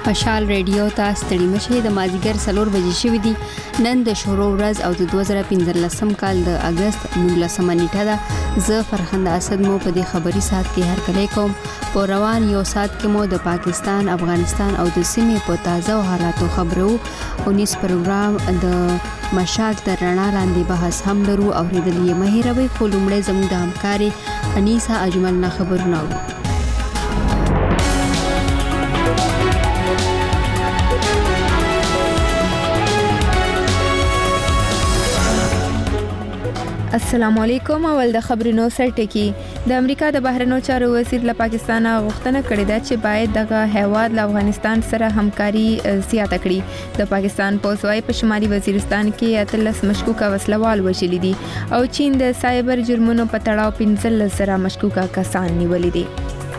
مشال ریډیو ته ستړي مشه د مازیګر 4 بجې شوې دي. نن د شروع ورځ او د 2015 کال د اگست 19 نیټه ده. زه فرهنګ اسد مو په دې خبري سات کې هر کله کوم. په روان یو سات کې مو د پاکستان، افغانستان او د سیمې په تازه حالاتو خبرو او نیس پروګرام د مشال تر رڼا لاندې بحث هم لرو او ریډلې مهیروي خلومړې زموږ د همکاري انیسا اجمل نه خبرونه وو. السلام علیکم. اول د خبرونو سرټکی. د امریکا د بهرنیو چارو وزیر له پاکستان غوښتنه کړې ده چې باید دغه هیواد له افغانستان سره همکاري زیاته کړي. د پاکستان پوځوي په شمالي وزیرستان کې 13 مشکوکه وسلوال وژلي دي او چین د سایبر جرمونو په تړاو 15 سره مشکوکه کسان نیولي دي.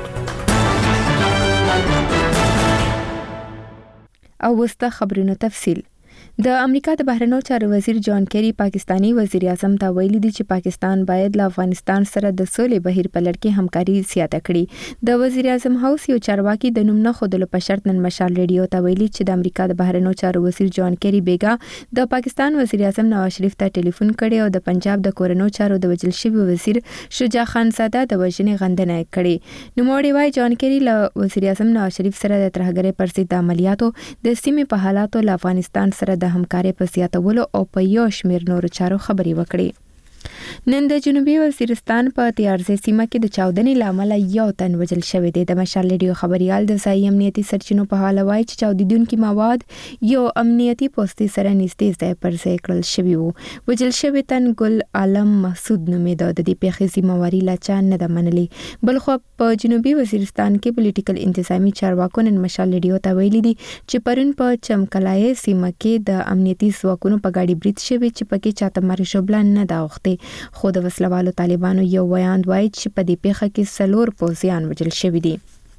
او وسته خبرونو تفصیل. د امریکا د بهرنیو چارو وزیر جان کیری پاکستانی وزیر اعظم ته ویلي دي چې پاکستان باید له افغانستان سره د سولې بهیر په لړ کې همکاري زیاته کړي. د وزیر اعظم هاوس یو چارواکي د نوم نه خودلو په شرط نن مشال ریډیو ته ویلي چې د امریکا د بهرنیو چارو وزیر جان کیری بیګا د پاکستان وزیر اعظم نواز شریف ته ټلیفون کړي او د پنجاب د کورنیو چارو د وجل شوی وزیر شجاع خان زاده د وژنې غندنه کړي. نوموړي وايي جان کیری له وزیر اعظم نواز شریف سره د ترهګرۍ پر ضد عملیاتو د سیمې په حالاتو له افغانستان سره د همکارۍ په زیاتولو او په یو شمېر نورو چارو خبرې وکړي. نن د جنوبي وزیرستان په تیارزه سیمه کې د چاودنې لامل یو تن وژل شوی دی. د مشال ریډیو خبريال د ځای امنیتي سرچینو په حواله وایي چې چاودیدونکو مواد یو امنیتي پوسټي سره نږدې ځای پر ځای کړل شوی وو. وژل شوی تن ګل عالم محسود نومېده. د دې پیښې ذمہواري لا چا نه ده منلې. بلخو په جنوبي وزیرستان کې پولیټیکل انتظامی چارواکو نن مشال ریډیو ته ویلي دي چې پرون په چمکلای سیمه کې د امنیتي ځواکونو په ګاډي برید شوی چې پکې چاته مرګ شوبلان نه دا وخت خو د وسلوالو طالبانو یو ویاند وایي چې په دې پیښه کې 4 پوځیان وژل شوي دي.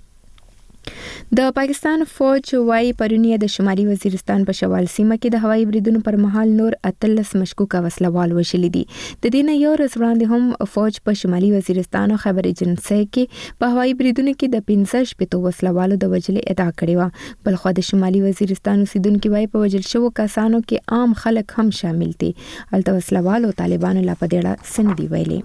د پاکستان فوج وايي پرونی د شمالي وزیرستان په شوال سیمه کې د هوایي بریدونو پر مهال نور 13 مشکوکه وسلوال وژلي دي. د دې نه یو ورځ وړاندې هم فوج په شمالي وزیرستان او خیبر ایجنسۍ کې په هوایي بریدونو کې د 15 وسلوالو د وژلې ادعا کړې و. بلخو د شمالي وزیرستان اوسیدونکو وايي په وژل شوو کسانو کې عام خلک هم شامل دي. الته وسلوالو طالبانو لا په دې اړه سندې ویلي.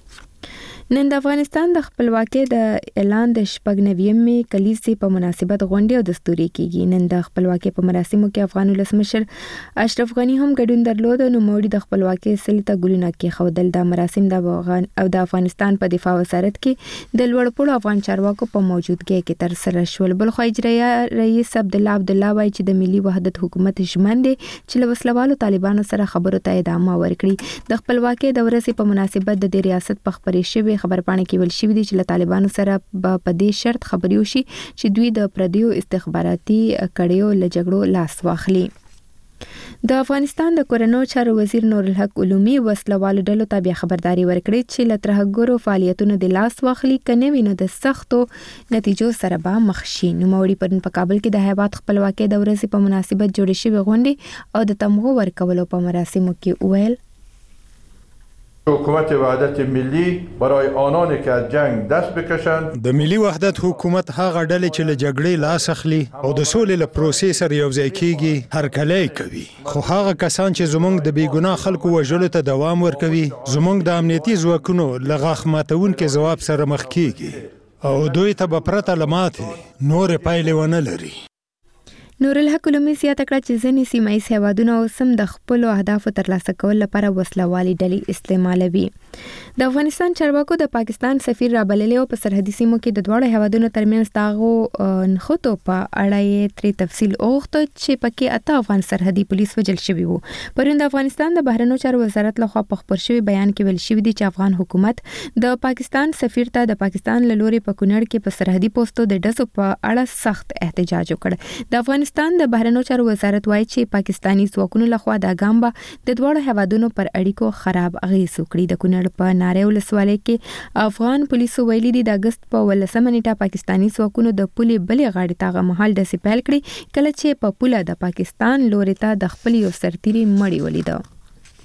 نن د افغانستان د خپلواکۍ د اعلان د 90مې کلیزې په مناسبت غونډې او دستوري کیږي. نن د خپلواکۍ په مراسمو کې افغان ولسمشر اشرف غنی هم ګډون درلود او نوموړي د خپلواکۍ سلې ته ګلونه کېښودل. د مراسم د افغانستان په دفاع وزارت کې د لوړپوړو افغان چارواکو په موجودګۍ کې ترسره شول. بلخو اجرایه رئیس عبدالله وايي چې د ملي وحدت حکومت ژمن دی چې له وسلوالو طالبانو سره خبرو ته ادامه ورکړي. د خپلواکۍ د ورځې په مناسبت د ریاست په خبرې شوی خبرپاڼه کې ویل شوی دی چې له طالبانو سره په دې شرط خبرې وشي چې دوی د پردیو استخباراتي کړیو له جګړو لاس واخلي. د افغانستان د کورنیو چارو وزیر نور الحق علومي وسلوالو ډلو ته بیا خبرداري ورکړې چې له ترهګرو فعالیتونو د لاس واخلي کنه وینو د سختو نتیجو سره به مخ شي. نوموړي پرون په کابل کې د هیواد خپلواکۍ د ورځې په مناسبت جوړې شوې غونډې او د تمغو ورکولو په مراسمو کې ویل حکومت وحدت ملی برای آنانی که از جنگ دست بکشند. د ملي وحدت حکومت هغه ډلې چې له جګړې لاس اخلي او د سولې له پروسې سره یوځای کیږي هرکلی کوي. خو هغه کسان چې زموږ د بېګناه خلکو وژلو ته دوام ورکوي زموږ د امنیتي ځواکونو له غاښ ماتونکي ځواب سره مخ کیږي او دوی ته به پرته له ماتې نورې پایلې ونه لري. نور الحق علومي زیاته کړه چې ځینې سیمه ییز هیوادونه اوس هم د خپلو اهدافو ترلاسه کولو لپاره وسلوالې ډلې استعمالوي. د افغانستان چارواکو د پاکستان سفیر رابللی او په سرحدي سیمو کې د دواړو هیوادونو ترمنځ داغو نښتو په اړه یې ترې تفصیل وغوښته چې پکې 8 افغان سرحدي پولیس وژل شوي وو. پرون د افغانستان د بهرنیو چارو وزارت لخوا په خپور شوي بیان کې ویل شوي دي چې افغان حکومت د پاکستان سفیر ته د پاکستان له لوري په کونړ کې په سرحدي پوسټو د ډزو په اړه سخت احتجاج وکړ. د افغانستان د بهرنیو چارو وزارت وایي چې پاکستانی ځواکونو لخوا د ګامبا د دواړو هیوادونو پر اړیکو خراب اغېز وکړي. د کونړ په ناری ولسوالۍ کې افغان پولیسو ویلي دي د اگست په 18 نیټه پاکستانی ځواکونو د پولې بلې غاړې ته مهال د سپیل کړي کله چې په پوله د پاکستان لوري ته د خپل یو سرتیري مړی ولیده.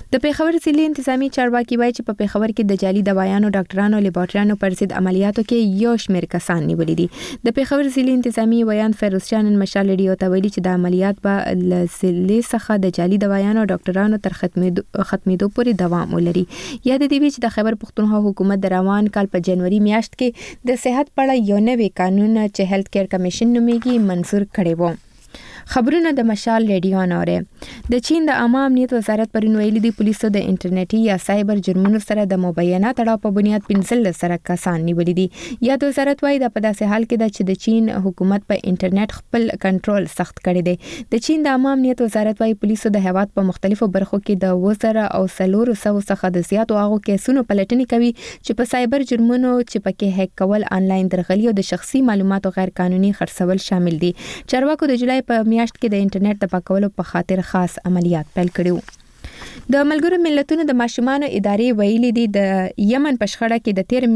د پیښور ضلع انتظامی چارواکي وایي چې په پیښور کې د جعلي دوايانو ډاکټرانو او لیبارټریانو پر ضد عملیاتو کې یو شمېر کسان نیولي دي. د پیښور ضلع انتظامی ویان فیروز جان مشال ریډیو ته ویلي چې د عملیات به له ضلع څخه د جعلي دوايانو او ډاکټرانو تر ختمېدو پورې دوام ولري. یاد دې وي چې د خیبر پښتونخوا حکومت د روان کال په جنوري میاشت کې د صحت په اړه یو نوی قانون چې هیلث کیر کمیشن نومیږي منظور کړی و. خبرونه د مشال ریډیو نوره د چین د عامه امنیت وزارت پرون ویلي دی پولیسو د انټرنیټي یا سایبر جرمونو سره د مبینه تړاو په بنیاد 15 سره کسان نیولي دي. یا د وزارت وايي د په داسې حال کې چې د چین حکومت په انټرنیټ خپل کنټرول سخت کړی دی. د چین د عامه امنیت وزارت وايي پولیسو د هیواد په مختلفو برخو کې د 2400 څخه د زیاتو هغو کیسونو پلټنې کوي چې په سایبر جرمونو چې پکې هیک کول، انلاین درغلي او د شخصي معلوماتو غیر قانوني خرڅول شامل دي. چارواکو د جولای په میاشت کې د انټرنیټ د پاکولو په خاطر خاص عملیات پیل کړي. د ملګرو ملتونو د ماشومانو ادارې ویلي دي د یمن په شخړه کې د 13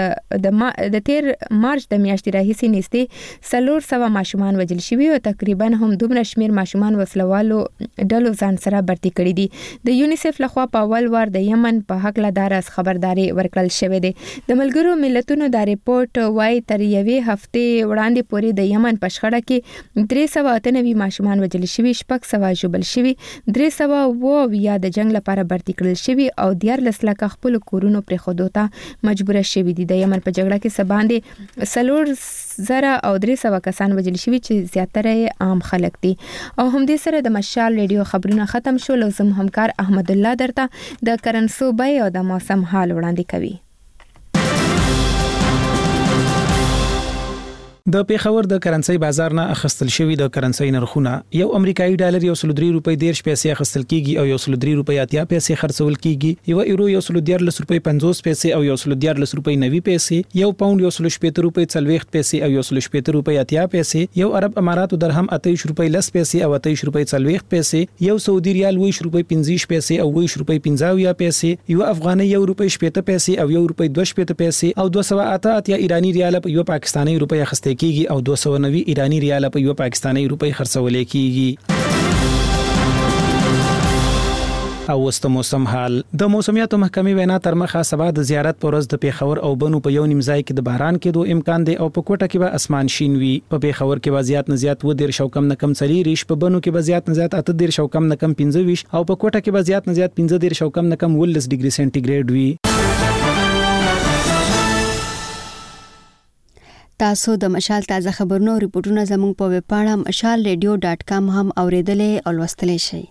مارچ د میاشتې راهیسې نږدې 400 ماشومان وژل شوي او تقریبا هم دومره شمیر ماشومان وسلوالو ډلو ځان سره برتي کړي دي. د یونیسف لخوا په اول وار د یمن په حق لدارس خبرداري ورکړل شوې ده. د ملګرو ملتونو دا ریپورت وايي تر یوې هفتې وړاندې پورې د یمن په شخړه کې 398 ماشومان وژل شوي، 600 ژوبل شوي، 300 یا د جنگ لپاره برتي کړل شوي او 14 لکه خپل کورونو پرې خودو ته مجبور شوي دي. د یمن په جګړه کې سباندې 4300 کسان وژل شوي چې زیاتره عام خلک دي. او همدې سره د مشال ریډیو خبرونه ختم شول. زم همکار احمد الله درته د کرنسو بای او د موسم حال وړاندې کوي. د پیښور د کرنسي بازار نه اخستل شوی د کرنسي نرخونه یو امریکایي ډالر 103 روپۍ 10 پیسې اخستل کیږي او 103 روپۍ 80 پیسې خرڅول کیږي. یو یورو 114 روپۍ 50 پیسې او 114 روپۍ 90 پیسې، یو پاوند 118 روپۍ 40 پیسې او 118 روپۍ 80 پیسې، یو عرب اماراتو درهم 28 روپۍ 10 پیسې او 28 روپۍ 40 پیسې، یو سعودي ریال 20 روپۍ 15 پیسې او 20 روپۍ 50 پیسې، یو افغاني 1 روپۍ 70 پیسې او 1 روپۍ 2 پیسې او 208 ایرانی ریال په یو پاکستانی روپۍ اخستل کیږي او 290 ایرانی ریال په یو پاکستانی روپۍ خرڅول کیږي. او وست موسم حال د موسمیاتو محکمې وینا تر مخه سبا د زیارت پر ورځ د پیښور او بنو په یو نیم ځای کې د باران کېدو امکان دی او په کوټه کې به اسمان شین وي. په پیښور کې به زیات نه زیات 10 کم نه کم 40، په بنو کې به زیات نه زیات 8 کم نه کم 25 او په کوټه کې به زیات نه زیات 15 کم نه کم 19 ډیګري سنټیګریډ وي. تاسو د مشال تازه خبرونه او ریپورتونه زموږ په ویب پاڼه mashalradio.com هم اوریدلې او لوستلې شئ.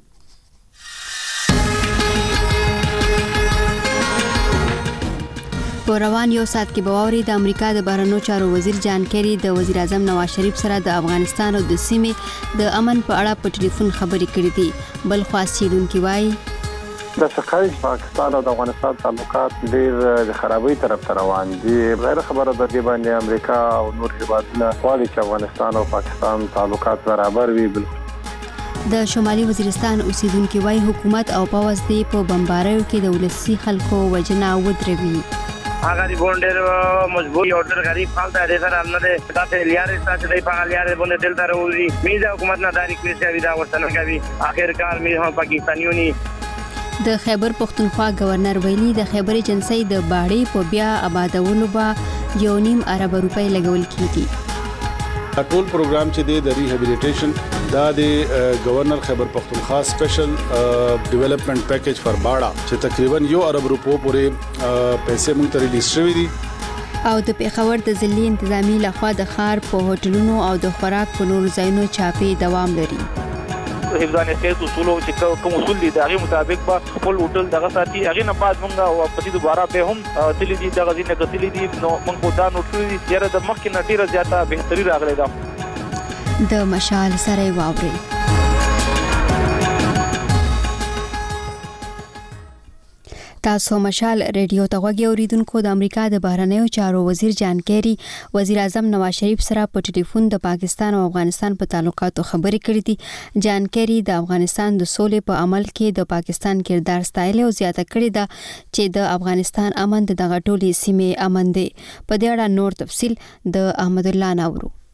په روان یو ساعت کې باوري د امریکا د بهرنیو چارو وزیر جان کیری د وزیر اعظم نواز شریف سره د افغانستان او د سیمې د امن په اړه په ټلیفون خبرې کړې دي. بل خوا څېړونکي وایي د څخه پاکستان او د افغانستان تعلقات ډېر د خرابۍ طرف ته روان دي. غیر خبره د دې باندې امریکا او نور هیوادونه غواړي چې افغانستان او پاکستان تعلقات برابر وي. د شمالي وزیرستان اوسیدونکو وايي حکومت او پوځ دی په بمباریو کې د ولسی خلکو وجنه ودروي. هغه دی ګونډر مجبور یو ډېر غریب خلک د سره نه ده تاسو لیارې تاسو د په لیارې باندې دل تر وځي میزه حکومت نه داری کوي دا ورته کوي. اخرکار می هم پاکستانیونی د خیبر پښتونخوا گورنر ویلي د خیبر ایجنسی د باړې په بیا آبادولو به 1.5 ارب روپۍ لګول کیږي. ټول پروګرام چې د ریهابیلیټیشن دا د گورنر خیبر پښتونخوا سپیشل ډیولپمنٹ پیکیج فار باړه چې تقریبا 1 ارب روپو پورې پیسې مونږ ته ریلیز شوې دي. او د پیښور د ضلع انتظامی لخوا د ښار په هوټلونو او د خوراک په نور ځایونو چاپې دوام لري. حفظان صحت اصول چې کوم اصول دي دغه مطابق به خپل هوټل دغه ساتي. هغه نه بعد موږ واپس دوباره به هم تللی دي دغه ځینې کتلې دي نو موږ په دا نوټ کړی دي چې د مخکې نه ډیره زیاته بهتري راغلی ده. د مشال سره واوري تاسو مشال ریډیو ته غوږی اوریدونکو. د امریکا د بهرنیو چارو وزیر جان کیری وزیر اعظم نواز شریف سره په ټلیفون د پاکستان او افغانستان په تعلقاتو خبرې کړې دي. جان کیری د افغانستان د سولې په عمل کې د پاکستان کردار ستایل او زیاته کړې ده چې د افغانستان امن دغه ټولې سیمې امن دی. په دې اړه نور تفصیل د احمد الله ناورو.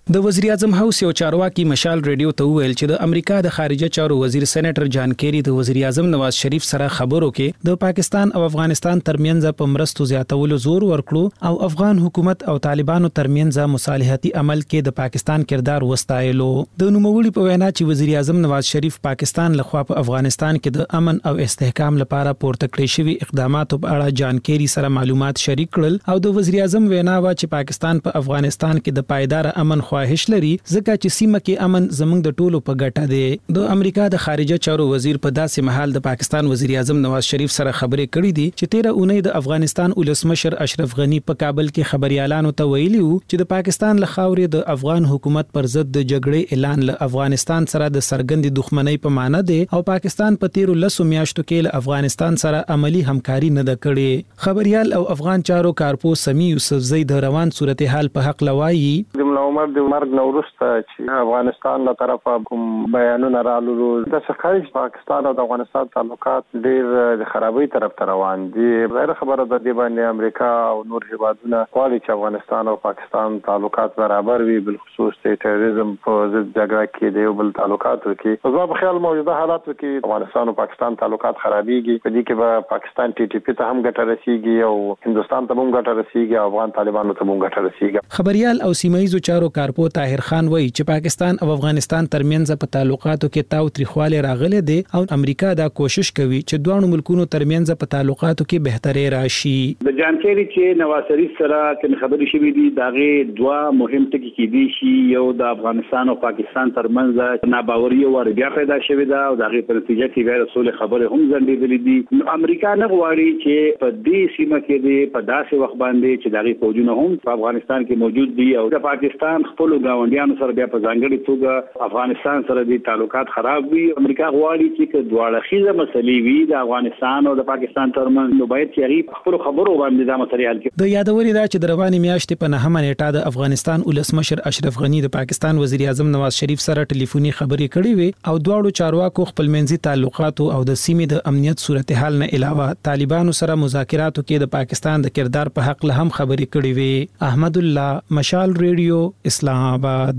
د وزیر اعظم هاوس یو چارواکي مشال ریډیو ته ویل چې د امریکا د خارجه چارو وزیر سېنیټر جان کیری د وزیر اعظم نواز شریف سره خبرو کې د پاکستان او افغانستان ترمنځ په مرستو زیاتولو زور ورکړو او افغان حکومت او طالبانو ترمنځ مصالحتي عمل کې د پاکستان کردار وستایلو. د نوموړي په وینا چې وزیر اعظم نواز شریف پاکستان لخوا په افغانستان کې د امن او استحکام لپاره پورته کړی شوی اقداماتو په اړه جان کیری سره معلومات شریک کړل او د وزیر اعظم وینا وا چې پاکستان په افغانستان کې د پایدار امن خواهش لري ځکه چې سیمه کې امن زموږ د ټولو په ګټه دی. د امریکا د خارجه چارو وزیر په داسې مهال د پاکستان وزیر اعظم نواز شریف سره خبرې کړې دي چې 13 اونۍ د افغانستان ولسمشر اشرف غنی په کابل کې خبريالانو ته ویلي وو چې د پاکستان له خاورې د افغان حکومت پر ضد د جګړې اعلان له افغانستان سره د سرګندې دښمنۍ په معنی دی او پاکستان په 13 میاشتو کې له افغانستان سره عملی همکاري نه ده کړې. خبريال او افغان چارو کارپو سمی یوسفزئی د روان صورتحال په حق لوایي د عمر د مرګ نورسته چې افغانستان له طرفه کوم بیانونه رالو د څخه پاکستان او د افغانستان تعلقات ډېر د خرابۍ طرف ته روان دي. غیر خبره د دې باندې امریکا او نور هیوادونه غواړي چې افغانستان او پاکستان تعلقات برابر وي بالخصوص د تروریزم په ضد جګړه کې د یو بل تعلقات کې. په په خیال موجوده حالاتو کې افغانستان او پاکستان تعلقات خرابېږي. په دې کې به پاکستان ټي ټي پی ته هم ګټه رسیږي او هندستان ته هم ګټه رسیږي او افغان طالبانو ته هم ګټه رسیږي. خبريال او سیمایي چارو کارپو طاهر خان وایي چې پاکستان او افغانستان ترمنځ په تعلقاتو کې تاو تریخواله راغله دي او امریکا دا کوشش کوي چې دوه ملکونو ترمنځ په تعلقاتو کې بهتري راشي. د جانکيري چې نواز شریف سره کوم خبرې شوې دي داغه دوه مهم ټکي کې دي چې یو د افغانستان او پاکستان ترمنځ ناباوري او بیا پیدا شوې ده او داغه په نتیجه کې غیر رسول خبره هم ځنډېدلې دي. امریکا نه غواړي چې په دې سیمه کې دي په داسې وخت باندې چې داغه فوجونه هم په افغانستان کې موجود دي او د پاکستان خپل ګاونډیانو سره بیا په ځانګړي توګه افغانستان سره د تعلقات خراب وي. امریکا غواړي چې دواړه مسلې وي د افغانستان او د پاکستان ترمنځ نو باید چې خپل خبرو باندې دا مسلې حل کړي. د یادوري دا چې د رواني میاشتې په 9 نیټه د افغانستان ولسمشر اشرف غنی د پاکستان وزیر اعظم نواز شریف سره ټلیفوني خبرې کړې وي او دواړو چارواکو خپل منځي تعلقات او د سیمې د امنیت صورتحال نه علاوه طالبانو سره مذاکراتو کې د پاکستان د کردار په حق له هم خبرې کړې وي. احمد الله مشال ریډیو اسلام آباد.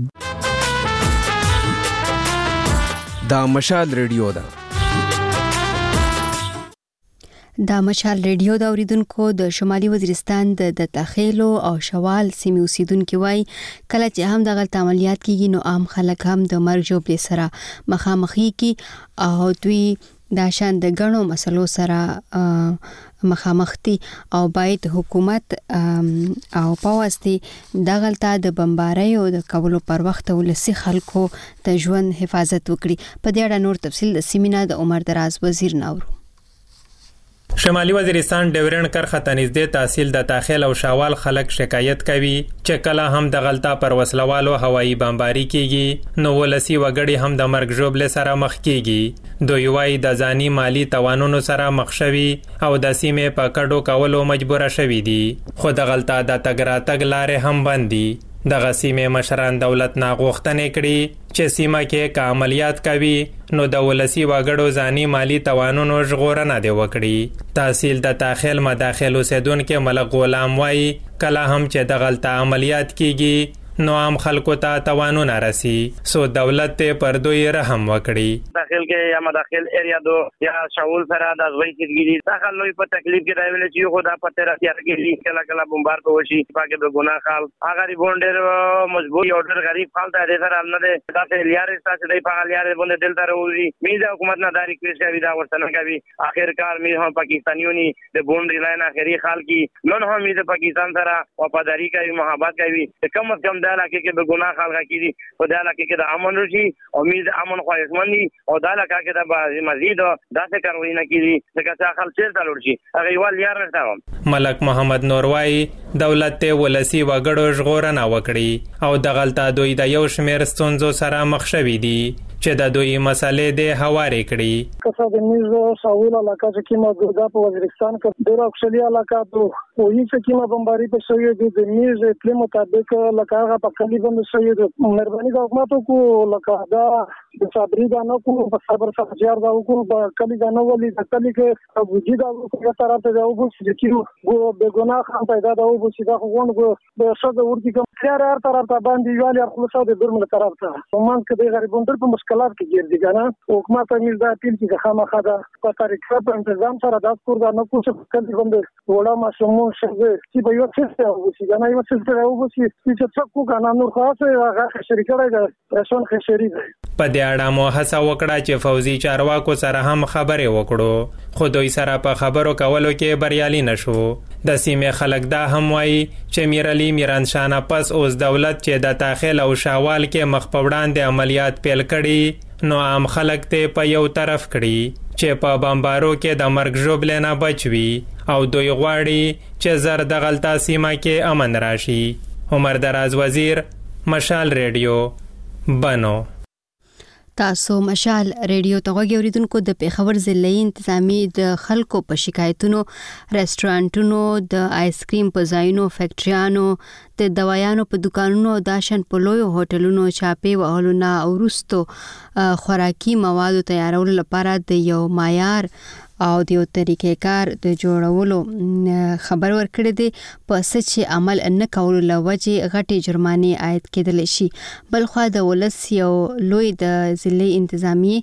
دا مشال ریډیو ده. دا مشال ریډیو دا اوریدونکو د شمالي وزیرستان د تخیلو او شوال سیمې اوسیدونکو وای کله چې هم د غلط عملیات کیږي نو عام خلک هم د مرګ جوړې سره مخامخي کی او دوی دا شان د غنو مسلو سره مخامختي او باید حکومت او پاوستي د غلطه د بمبارۍ او د کولو پر وخت ولسی خلکو د ژوند حفاظت وکړي. په دې اړه نور تفصیل د سیمینا د عمر دراز وزیر ناورو. شمالي وزیرستان ډیورنډ کرخه ته نږدې تحصیل د تاخیل او شاوال خلک شکایت کوي چې کله هم د غلطه پر وسلوالو هوایي بمباري کیږي نو ولسی وګړي هم د مرګ ژوبله سره مخ کیږي. دوی وايي د ځاني مالی توانونو سره مخ شوي او د سیمې په کډو کولو مجبور شوي دي. خو د غلطه د تګ راتګ لارې هم بند دي. د غسیمه مشران دولت ناغوښتنې کړي چې سیمه کې کا عملیات کوي نو د ولسی وګړو ځاني مالی توانونو ژغورنه دی وکړي. تحصیل د تاخیل مداخل اوسیدونکو ملک غلام وایي کله هم چې د غلطه عملیات کیږي نو عام خلکو ته توانونه رسی سو دولت ته پر دوی رحم وکړي. داخل کې یا مداخل ایریا دو یا شاول سره د ځوي کېږي داخل لوی په تکلیف کې راویل چې خو دا پته راځي چې کله کله بمبار په وشي پاکه د ګناه خال هغه ریبونډر مجبور اورډر غریب خال ته دې سره نه ده داسې لیارې ساتي دی په لیارې باندې دل ته وروزي میزه حکومت نه داری کوي دا ورسنه کوي اخر کار می هم پاکستانیونی د بونډ لاین اخري خال کې نن هم میزه پاکستان سره وفاداری کوي محبت کوي کم از کم دا لکه کې به ګناه خلک کیږي او دا لکه کې د امن رشي او امید امن خواهشمندي او دا لکه کې د مزید داسې کاروي نه کیږي ځکه چې خلک چیرته لور شي هغه یوال یار نه. ملک محمد نوروای دولت ته ولسی وګړو ژغورنه وکړي او د غلطه دوی د یو شمیر ستونزو سره مخ شوي دي چې د دوی مسلې د هواري کړي. کسا د میز ساول علاقه چې کیما ګردا په وزیرستان کې ډیر اکثري علاقه ته وایي چې کیما بمباری په شوی د میز په مطابق لکه هغه په کلی باندې شوی د مهرباني د حکومت کو لکه دا د صبري دا نه کو په صبر سره جار دا کو په کلی دا نه ولې د کلی کې وجود او په طرف ته دا وبو چې کیو به ګناه خام پیدا دا وبو چې دا غونډه د شته ورتي کوم خیر هر طرف ته باندې ویالي خپل د درمل طرف ته ومان کې د غریبونو په مشکلات کې ګرځي کنه حکومت میز دا تل چې خامخا دا په طریقه په تنظیم سره دا کور دا نه کو چې کلی باندې وړه ماشوم شګه چې به یو څه او چې دا نه یو څه او چې څه کو کنه نور خاصه هغه شریکه ده رسون خشري ده. په دې اړه مو هڅه وکړه چې فوزي چارواکو سره هم خبرې وکړو خو دوی سره په خبرو کولو کې بریالي نشو. د سیمې خلک دا هم وایي چې میرعلي میرانشاه پس اوس دولت چې د تاخیل او شاوال کې مخ په وړاندې عملیات پیل کړي نو عام خلک ته په یو طرف کړي چې په بمبارو کې د مرګ ژوبلې نه بچوي او دوی غواړي چې زر د غلطه سیمه کې امن راشي. عمر دراز وزیر، مشال ریډیو، بنو. تاسو مشال ریډیو ته غوږی اوریدونکو د پیښور ضلعي انتظامی د خلکو په شکایتونو ریسټورانټونو د آیس کریم په ځایونو فیکټریانو د دوايانو په دکانونو داشن په لویو هوټلونو چاپې وهلو نه ورستو خوراکي موادو تیارولو لپاره د یو معیار او د یو طریقې کار د جوړولو خبر ورکړی دی په سچ عمل نه کولو لوجه غټي جرمانه عاید کېدل شي. بلخو د ولس یو لوی د ضلعي انتظامی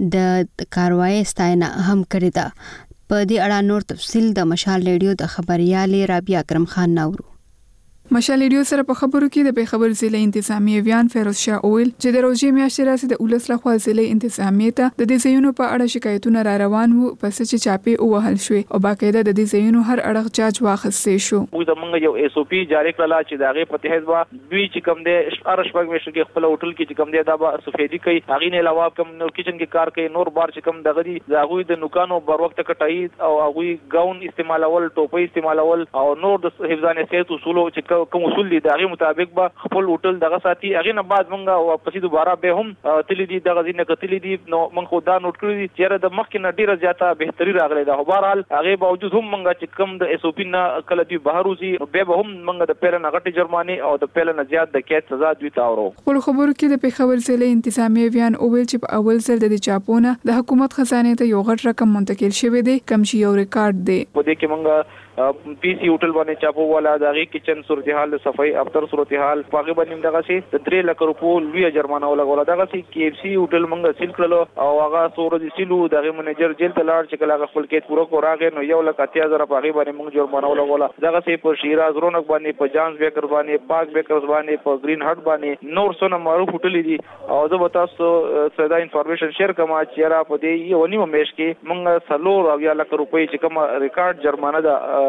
د کاروایی ستاینه هم کړی ده. په دې اړه نور تفصیل د مشال ریډیو د خبريال رابعه اکرم خان نورو. مشال ریډیو سره په خبرو کې د پیښور ضلع انتظامی ویان فیروز شاه اویل چې د روزي میاشتې راځي د ولس لخوا ضلع انتظامی ته د دې ځایونو په اړه شکایتونه را روان وو پس چې چاپې وهل شوې او باقاعده د دې ځایونو هر اړخ جاج واخیستې شو. موږ زمونږ یو اس او پی جاری کړل چې داغه په تحت با دوی چې کوم دې ارشبګ مشر کې خپل هوټل کې چې کوم دې دا با سفیدی کوي هغه نه علاوه کوم نو کچن کې کار کوي نور بار چې کوم دغه دي هغه د نوکانو بر وخت کټای او هغه گاون استعمالول ټوپۍ استعمالول او نور د حفظان صحت اصول چې کوم اصول دي دغه مطابق به خپل هوټل دغه ساتي هغه نه بعد مونږه واپس دوباره به هم تللی دي دغه ځینې کتلی دي نو مونږ خو دا نوٹ کړی دي چې د مخکې نه ډیره زیاته بهتري راغلی ده. بهرحال هغه باوجود هم مونږه چې کوم د اس او پی نه کله دی بهر وزي به هم مونږ د پیل نه غټي جرمانه او د پیل نه زیات د قید سزا دوی تاورو. خپل خبرو کې د پیښور ضلع انتظامی ویان اویل چې په اول ځل د چاپونه د حکومت خزانه ته یو غټ رقم منتقل شوی دی کم شي یو ریکارډ دی. په دې کې مونږ پی سی هوټل باندې چاپو والا دغه کچن صورتحال صفائی افطر صورتحال پاګه باندې دغه سي 3 لک روپو لوی جرمانه ولګول دغه سي کی اف سی هوټل مونږ سیل کړلو او هغه سورج سیلو دغه منیجر جیل ته لاړ چې کله خپل کې پوره کوراغه نو 1,80,000 پاګه باندې مونږ جرمانه ولګول دغه سي په شیراز رونق باندې په جانز بیکر باندې پاک بیکرز باندې په گرین هټ باندې نور څونه معروف هوټل دي او زه به تاسو ساده انفارمیشن شیر کوم چې را په دې یو نیمه میش کې مونږ سلور او 1 لک روپۍ چې کوم ریکارډ جرمانه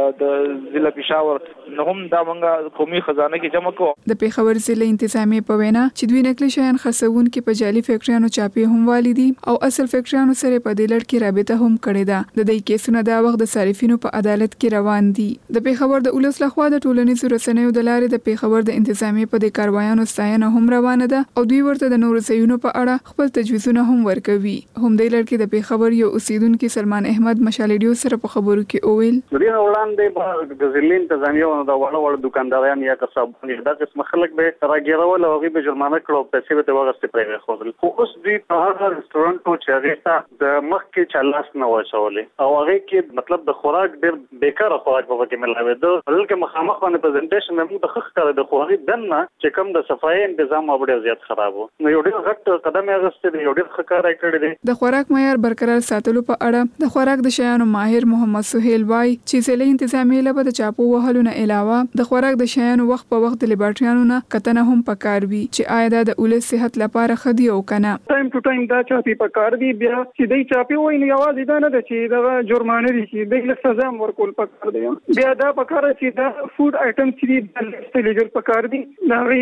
د ضلع پېښور نو هم دا مونږه قومي خزانه کې جمع کوو. د پیښور ضلع انتظامی په وینا چې دوی نقلي شیان خرڅون کې په جعلي فیکټریانو چاپې هم والیدي او اصل فیکټریانو سره په دې لړ کې رابطه هم کړې ده. د دې کیسونو دا وخت د صارفینو په عدالت کې روان دي. د پیښور د ولس لخوا د ټولنیزو رسنیو د لارې د پیښور د انتظامی په د کاروایانو ستاینه هم روانه ده او دوی ورته د نورو ځایونو په اړه خپل تجویزونه هم ورکوي. هم د لړ کې د پیښور یو اوسیدونکو سلمان احمد مشال ریډیو سره په خبرو کې اویل دوی وړاندې د ضلع انتظامیه او د وړ دکانداران یا کسبونه دا قسم خلک به راګیرول او غي به جرمانه کړو پیسې به وغوښتي پرې خوذل خو اوس دوی په هغه رستورانټ او چاغې د مخ کې چلاس نه وښولې او هغه کې مطلب د خوراک ډېر بیکاره خوراک په کې ملاوي د بلکې مخامخ باندې پریزنټیشن موږ د خخ کړه د خوراک دنه چې کوم د صفای تنظیم او ډېر زیات خراب وو نو یو ډېر غټ قدم یې غوښتي یو ډېر ښکارای کړی دی. د خوراک معیار برقرار ساتلو په اړه د خوراک د شیانو ماهر محمد سہیل وای چې ضلع انتظامی له د چاپو وهلو نه علاوه د خوراک د شیانو وخت په وخت د لیبارټریانو نه کتنه هم پکار وي چې آیا د اولس صحت لپاره خدي او کنه ټایم ټو ټایم دا چاپی پکار دی بیا چې دای چاپی وای نه یوازې دا نه ده چې دا جرمانه دي چې د سزا ورکول پکار دی بیا دا پکار چې دا فود آیټم چې د لیګل پکار دی دا غي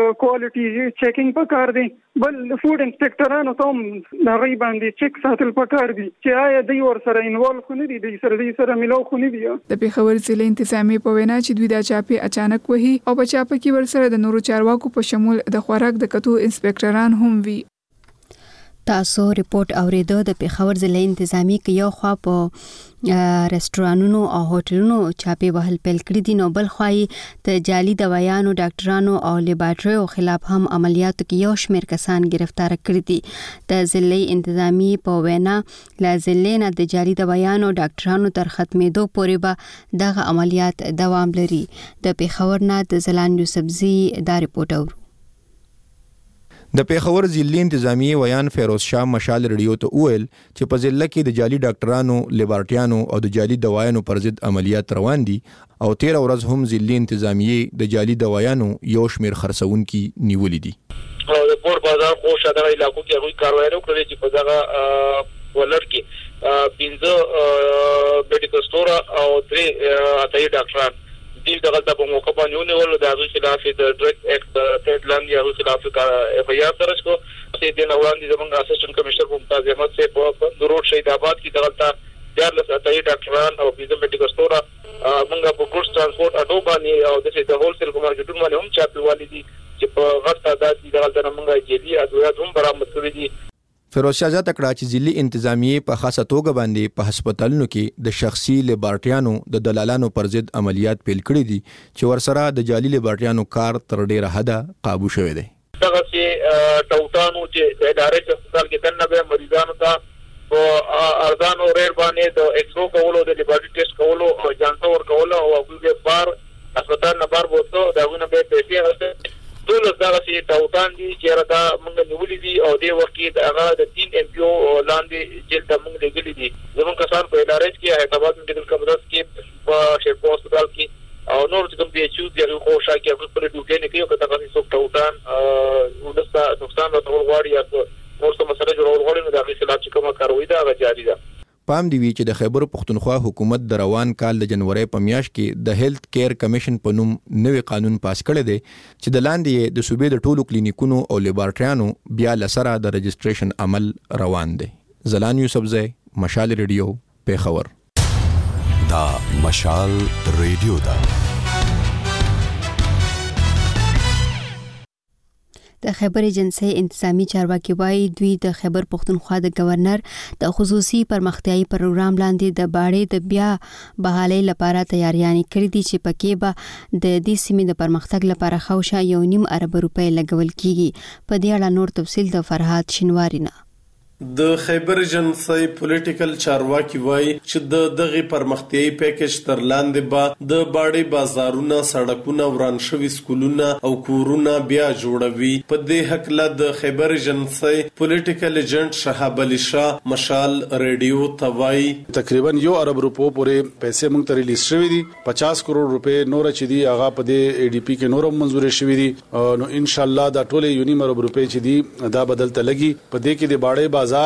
کوالټي چیکینګ پکار دی بل فود انسپکټرانو ته دا غي باندې چیک ساتل پکار دی چې آیا دوی ور سره انوالو خو نه دي د سره ملو خو نه دي. د پیښور ضلع انتظامی په وینا چې دوی دا چاپی اچانک وهي او په چاپه کې ورسره د نورو چارواکو په شمول د خوراک د کتو انسپکټران هم وي. تاسو ریپورت اوریدو د پیښور ضلع انتظامی کې یو خوا په رستورانونو او هوټلونو چاپی وهل پیل کړی دي، نو بل خوای ته جعلي دوايانو ډاکټرانو او لیبارټریو خلاف هم عملیاتو کې یو شمېر کسان گرفتار کړی دي. د ضلع انتظامی په وینا لا ضلع نه د جعلي دوايانو ډاکټرانو تر ختمېدو پورې به دغه عملیات دوام لري. د پیښور نه د زلان یوسفزي دا ریپورت اورو. د پیښور ضلع انتظامی ویان فیروز شاه مشال ریډیو ته وویل چې په ضلع کې د جعلي ډاکټرانو، لیبارټریانو او د جعلي دوايانو پر ضد عملیات روان دي او 13 ورځ هم ضلع انتظامی د جعلي دوايانو یو شمېر خرڅونکي نیولې دي. او د پور بازار خو شاده علاقو کې هغوی کاروایي وکړي چې په دغه ولر کې 15 میډیکل سٹور او 3 اتای ډاکټران دې دغه په موقع باندې ونیول. د هغه خلاف د ډرګ اکټ ټریډ لاند یا خلاف اف ای آر درج کو. چې د نوړاندې زموږ اسسټنټ کمشنر ممتاز احمد سے په روډ شهید آباد کې دغه دیارلس اتای ډاکټران او 15 میډیکل سٹور موږ په ګوډز ترانسپورت اډو باندې او د هولسیل مارکیټونو باندې هم چاپی والي دي چې په غټ تعداد کې دغه موږ جدي ادویات هم برآمد کړې دي. فیروز شاه زیاته کړه چې ضلع انتظامی په خاصه توګه باندې په هسپتالونو کې د شخصي لیبارټریانو د دلالانو پر ضد عملیات پیل کړي دي چې ورسره د جعلي لیبارټریانو کار تر ډیره حده قابو شوی دی. دغه چې ټوټانو چې د ادارې هسپتال کې 93 مریضانو ته په ارزانو ریټ باندې د ایکسرو کولو، د لیبارټری ټیسټ کولو او جانچ ورکولو او هغه بار هسپتال نه بار بوته داونه به پیسې راځي. ټول دغه چې ټوټان دي چې راته موږ نیولې دي او د وخت کې هغه د 3 ایم پی او لاندې جیل ته موږ لګلې دي. زموږ کسان په ادارې کې حیدرآباد میډیکل کمپلیکس کې په شیرپور هسپتال کې او نور چې کوم دی چې د خو شاکه په پرې ډوټې نه کوي کته چې څوک ټوټان ودستا نقصان راټول غواړي یا ورته مسله جوړول غواړي نو د هغه خلاف چې کومه کاروي دا جاری ده. پام دی وی چې د خیبر پختونخوا حکومت د روان کال د جنوري په میاشت کې د هیلث کیر کمیشن په نوم نوې قانون پاس کړی دی چې د لاندې د صوبې د ټولو کلینیکونو او لیبارټریانو بیا لسره د رجسټریشن عمل روان دی. زلان یوسفزی، مشال ریډیو، پیښور. دا مشال ریډیو دا د خیبر ایجنسی انتظامی چارواکي وایي دوی د خیبر پختونخوا د گورنر د خصوصي پرمختیايي پروګرام لاندې د باړې د بیا بحالۍ لپاره تیاریانې کړې دي چې پکې به د دې سیمې د پرمختګ لپاره خوشا 1.5 ارب روپۍ لګول کیږي. په دې اړه نور تفصیل د فرهاد شینواری نه. د خیبر ایجنسی پولیټیکل چارواکي وایي چې دغه پرمختیايي پیکج تر لاندې به د باړې بازارونه، سړکونه، وران شوي سکولونه او کورونه بیا جوړوي. په دې حق له د خیبر ایجنسی پولیټیکل ایجنټ شهاب علي شاه مشال ریډیو ته وایي تقریبا 1 ارب روپو پورې پیسې موږ ته ریلیز شوې دي. 50 کروڑ روپې نور چې دي هغه په دې ای ډي پی کې نور منزور شوې دي. نو ان شاء الله دا ټول 1.5 ارب روپې چې دي دا بدلته لګي. په دې کې د باړې بازار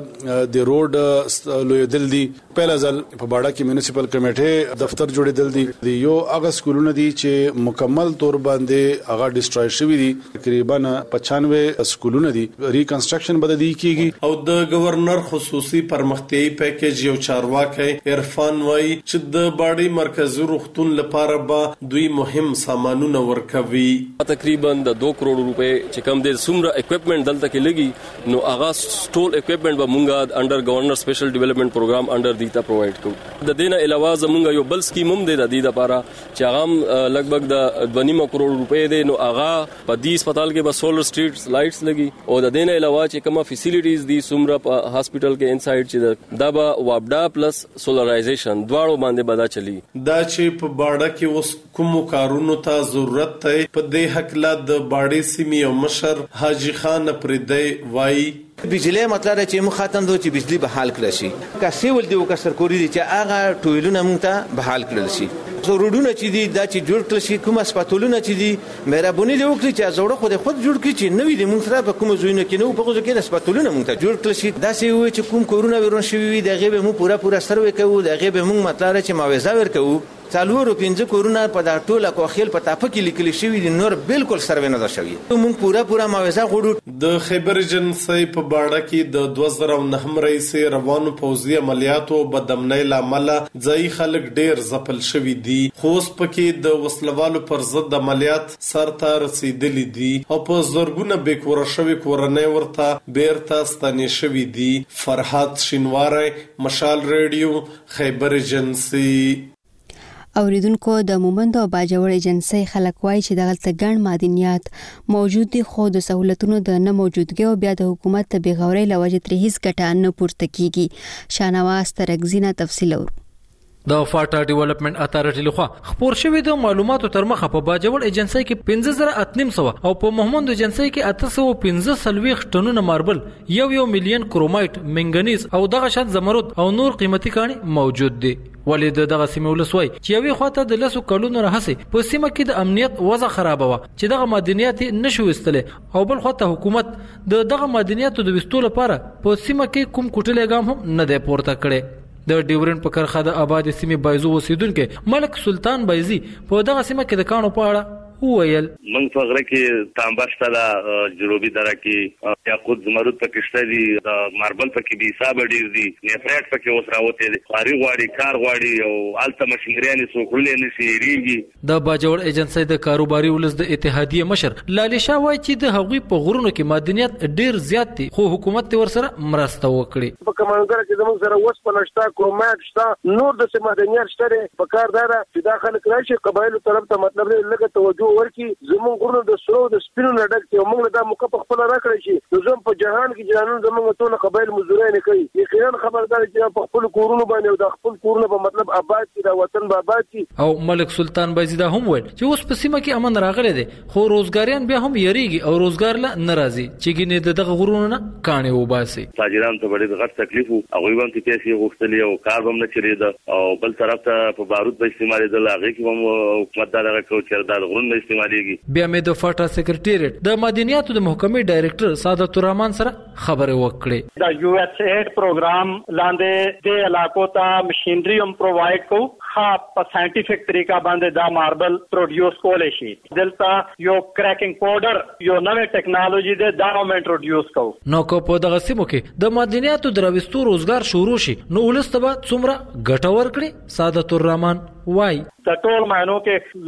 د روډ لوی دل دي. پهلا ځل په باړه کې میونسپل کمیټه دفتر جوړېدل دي. یو هغه سکولونه دي چې مکمل تور باندې هغه ډیسټروي شوی دي. تقریبا 95 سکولونه دي. ریکنسټرکشن بد دي کیږي. او د گورنر خصوصي پرمختیايي پیکج یو چارواکي عرفان وایي چې د باړې مرکزي روغتون لپاره به دوی مهم سامانونه ورکوي. تقریبا 2 کروڑ روپے چې کوم د سمره اکوپمنٹ دلته کې لګي نو هغه ټول equipment به مونږه انډر گورنر سپیشل ډیولپمنٹ پروګرام انډر دیتا پرووایډ کوو. د دینه علاوه زمونږ یو بل سکیم هم دی د دې لپاره چې هغه لګبګ د 2.5 کروڑ روپے دی. نو هغه په دې هسپتال کې به سولر سټریټس لایټس لګي او د دینه علاوه چې کومه فیسیلیټیز دي سمره په هاسپټل کې انسایډ چې دا به وابډا پلس سولرایزیشن دواړو باندې بدا چلی. دا چې په باړه کې اوس کوم کارونو ته ضرورت دی په دې حق لا د باړې سیمې او مشر حاجی خان پردی وایي بجلی مطلب چې مو ختم دو چې بجلی بحال کړل شي. که سیول دی او که سرکوري دي چې هغه ټویلونه مونږ ته بحال کړل شي. روډونه چې دي دا چې جوړ کړل شي. کوم هسپتالونه چې دي مهرباني دی وکړي چې زوړه خود جوړ کړي چې نوې دي مونږ سره په کوم ځایونو کې نو په کوم ځای کې هسپتالونه مونږ ته جوړ کړل شي. دا چې وي چې کوم کورونا وایرس شوی دغه به مو پورا سروې کوو. دغه به مونږ مطلب چې معاوضه ورکوو. 4 کورونا په دا ټوله کوخیل په تاپه کې لیکل شوی دي نور بالکل سروې نه ده شوی. مونږ پورا معاوضه غوړو. د خیبر ایجنسی په باړه کې د 2009 رئیس روانو پوځي عملیاتو بدامنۍ لامل ځای خلک ډیر ځپل شوی دي خو پکې د وسلوالو پر ضد عملیات سرته رسیدلي دي او په زرګونه بیکوره شوی کورنۍ ورته بیرته ستنې شوی دي. فرحات شینواری، مشال ریډیو، خیبر ایجنسی. اوریدونکو د مومند او باجوړ ایجنسی خلک وایي چې دغلته ګڼ معدنیات موجود دي خو د سہولتونو د نه موجودګۍ او بیا د حکومت د بېغورۍ له وجې ترې هیڅ ګټه نه پورته کیږي. شاهنواز ترکزي نه تفصیل اورو. د فاټا ډیولپمنٹ اتارټي لخوا خبر شوی د معلوماتو تر مخه په باجوړ ایجنسی کې 15800 او په محمد ایجنسی کې 815 ټنونه ماربل، 1 ملیون کرومایټ، منګنیز او دغه شان زمرد او نور قیمتي کاني موجود دي. ولې دغه سیمه ولسوي چې یوې خواته د لسو کلونو راهسي په سیمه کې د امنیت وضع خراب و چې دغه معدنیات نشو وستلې او بل خواته حکومت دغه معدنیاتو د وستلو لپاره په سیمه کې کوم کوټلې ګام هم نه دی پورته کړي. د ډیورن په کرخه د آباد سیمه بایزو اوسیدونکو ملک سلطان بایزي په دغه سیمه کې د کانو په اړه وویل. من فغره کې تانبشته د جنوبي دره کې یاقوت زمرد پکې شته دي، د ماربل پکې به حساب ډیر دي، نیفریټ پکې اوس راوته دي، خاري غواړي کار غواړي او الته مشینریان سوکړلې نشي ریږي. د باجوړ ایجنسی د کاروباري ولس د اتحادیه مشر لالی شاه وایي چې د هغوی په غرونو کې معدنیات ډیر زیات دي خو حکومت ته ورسره مرسته وکړي. په کمانګر کې زموږ سره وسپنه شته، کرومایټ شته، نور د معدنیات شته. په کار دار چې داخله راشي قبایلو طرف ته مطلب لږه توجه ورکی زموږ غرونو د سرو د سپینو نه ډک دي او موږ دا موقع په خپل راکړی شي نو زم په جهان کې جنانو زموږ ټول قبایل مزورای نه کوي. یقینا خبردار چې په خپل کورونو باندې د خپل کورونو په مطلب آباد کی دا وطن به آباد کی. او ملک سلطان بایزي دا هم ویل چې اوس په سیمه کې امن راغلی دی خو روزګاریان بیا هم یریږي او روزګار لا ناراضي چې ګینه دغه غرونو نه کاني وباسي. تاجران ته ډېر غټ تکلیف او هغه هم چې پیسې غوښتلې او کار هم نه چریده او بل طرف ته په بارود به استعمالېدل، هغه کې هم حکومت دا کوي چې دا غرونه استعمالېږي. بیا مې د فاټا سیکریټریټ د مدنیاتو د محکمې ډایریکټر سعادت الرحمن سره خبرې وکړې. د یو ایس ایډ پروګرام لاندې د علاقو ته مشینری هم پرووایډ کو په ساينټیفیک طریقه باندې دا ماربل پروډوس کولای شي. دلته یو کریکینګ پاوډر یو نوې ټیکنالوژي د دا هم انټروډوس کو. نو کو په دغه سیمو کې د مدنیاتو دروستو روزګار شروع شي نو ولستبه څومره ګټه ورکړي. سعادت الرحمن وای د ټول معنو کې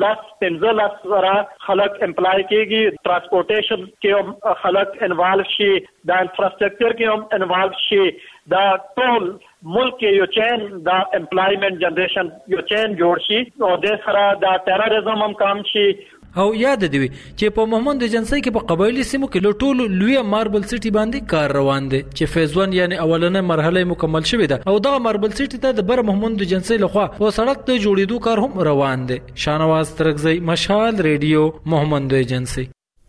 15 سره خلک امپلای کیږي، ترانسپورټیشن کې هم خلک انوالو شي، د انفراستراکچر کې هم انوالو شي، دا ټول ملک کې یو چین دا امپلایمنٹ جنریشن یو چین جوړ شي او د سره دا ټیرریزم هم کم شي. او یاد دی چې په محمد ایجنسی کې په قبایلی سیمو کې ټول لوی ماربل سټي باندې کار روان دي چې فیز 1 یعنی اولنې مرحله مکمل شوې ده او دا ماربل سټي ته د بر محمد ایجنسی لخوا په سړک ته جوړېدو کار هم روان دي. شاهنواز ترکزی، مشال ریډیو، محمد ایجنسی.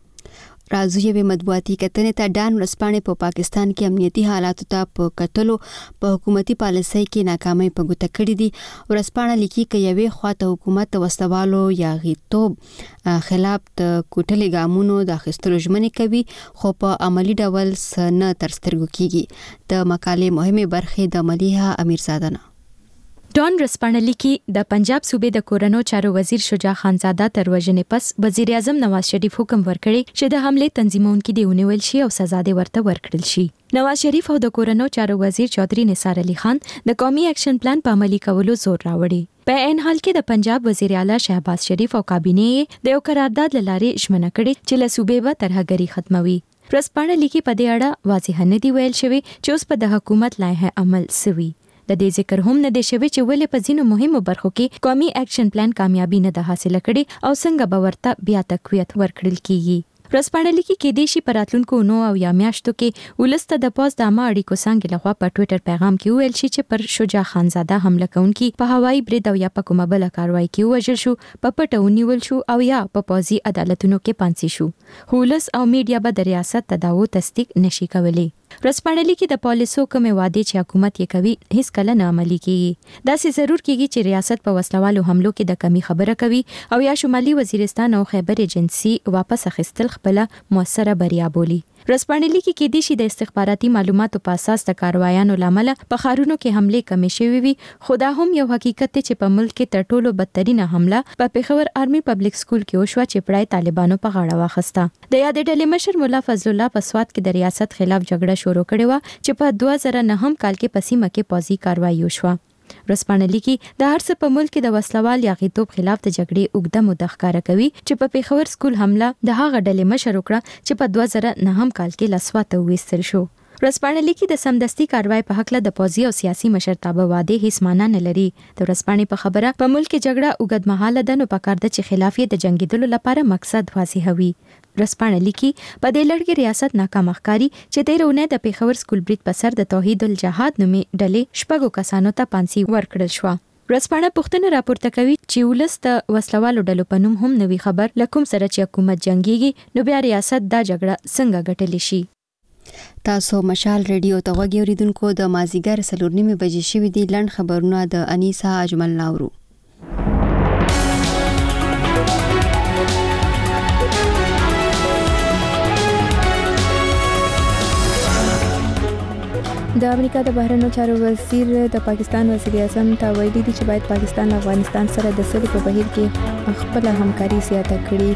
راځو یوې مطبوعاتي کتنې ته. ډان ورځپاڼې په پاکستان کې امنیتي حالاتو ته په کتلو په حکومتي پالیسۍ کې ناکامۍ په ګوته کړې دي. ورځپاڼه لیکي چې یوې خواته حکومت د وسوالو یا غیرتوب خلاف د کوټلې ګامونو د اخیستلو ژمنې کوي خو په عملی ډول نه تر سترګو کیږي. د مقالې مهمه برخې د ملیحه امیرزاده نه. ډان رسپانه لیکي د پنجاب صوبې د کورونو چارو وزیر شجاع خانزاده تر وژنې پس وزیر اعظم نواز شریف حکم ورکړی چې د حمله تنظیمونکو دی ونیول شي او سزا دی ورته ورکړل شي. نواز شریف او د کورونو چارو وزیر چودھری نثار علي خان د قومي اکشن پلان په عملي کولو زور راوړي. په ان حال کې د پنجاب وزیر اعلی شهباز شریف او کابینې د یو قرارداد لارې اشمنه کړي چې له صوبې به ترهګری ختموي. رسپانه لیکي په دې اړه واضح نه دی ویل شوی چې اوس په د حکومت لایحه عمل سوي. د دې ذکر هم نه دی شوی چې ولې په ځینو مهمو برخو کې قومي اکشن پلان کامیابی نه ده حاصله کړې او څنګه به ورته بیا تقویت ورکړل کیږي. رسپانه لیکي کې د شي پراتلونکو نو او یا میاشتو کې ولسته د پوز د عامه اړیکو څنګه لخوا په ټوئیټر پیغام کې ویل شي چې پر شجاع خانزاده حمله کوونکي په هوایي برید او یا په کومه بل کاروایی کې وژل شو، په پټه ونیول شو او یا په پوزي عدالتونو کې پانسي شو. هولس او میډیا به د ریاست تداو تصدیق نشي کولی. رسپانه لیکي د پالیسو کومه وعده چې حکومت یې کوي هیڅ کله نه عملي کیږي. دا سي ضرور کیږي چې ریاست په وسلوالو حملو کې د کمی خبره کوي او یا شمالي وزیرستان او خیبر ایجنسی واپس اخیستل خپل موثره بریا بولي. رسپانه لیکي کې د شي د استخباراتي معلوماتو په اساس د کاروایانو لامل په خارونو کې حمله کمې شوې وي. خدا هم یو حقیقت چې په ملک کې تر ټولو بدترینه حمله په پیښور آرمي پبلک سکول کې وشو چې پړای طالبانو په غاړه واخسته. د یاد ډلې مشر مولا فضل الله په سوات کې د ریاست خلاف جګړه شروع کړې و چې په 2009 کال کې په سیمه کې پوځي کاروایی وشوه. ورسپانه لیکي د هرڅ په ملک کې د وسلوال یا غیتوب خلاف د جګړې اوږده موده ښکاره کوي چې په پیښور سکول حمله د هغه ډلې مشر وکړه چې په 2009 کال کې لاسواته وېستل شو. ورسپانه لیکي د سمدستي کاروای په حق له د پوځي او سیاسي مشرتابه واده هیڅ معنا نه لري. د ورسپانه په خبره په ملک کې جګړه اوږد مهاله ده نو پکار ده چې خلاف یې د جنگیدلو لپاره مقصد واضح وي. ورسپانه لیکي په دې لړ کې ریاست ناکام ښکاری چې 13 د پیښور سکول برید په سر د توحید الجهاد نومي ډلې شپږو کسانو ته پانسي ورکړل شو. ورسپانه پوښتنه راپورته کوي چې ولس د وسلوالو ډلو په نوم هم نوي خبر لکم سره چې حکومت جنگيږي نو بیا ریاست دا جګړه څنګه ګټلی شي. تاسو مشال ریډیو ته غوږی اوریدونکو د مازیګر 4:30 بجې شوې دي. لړن خبرونه د انیسا اجمل ناورو. د امریکا د بهرنیو چارو وزیر د پاکستان وزیر اعظم ته ویلي دي چې باید پاکستان او افغانستان سره د سولې په بهیر کې خپل همکاري زیاته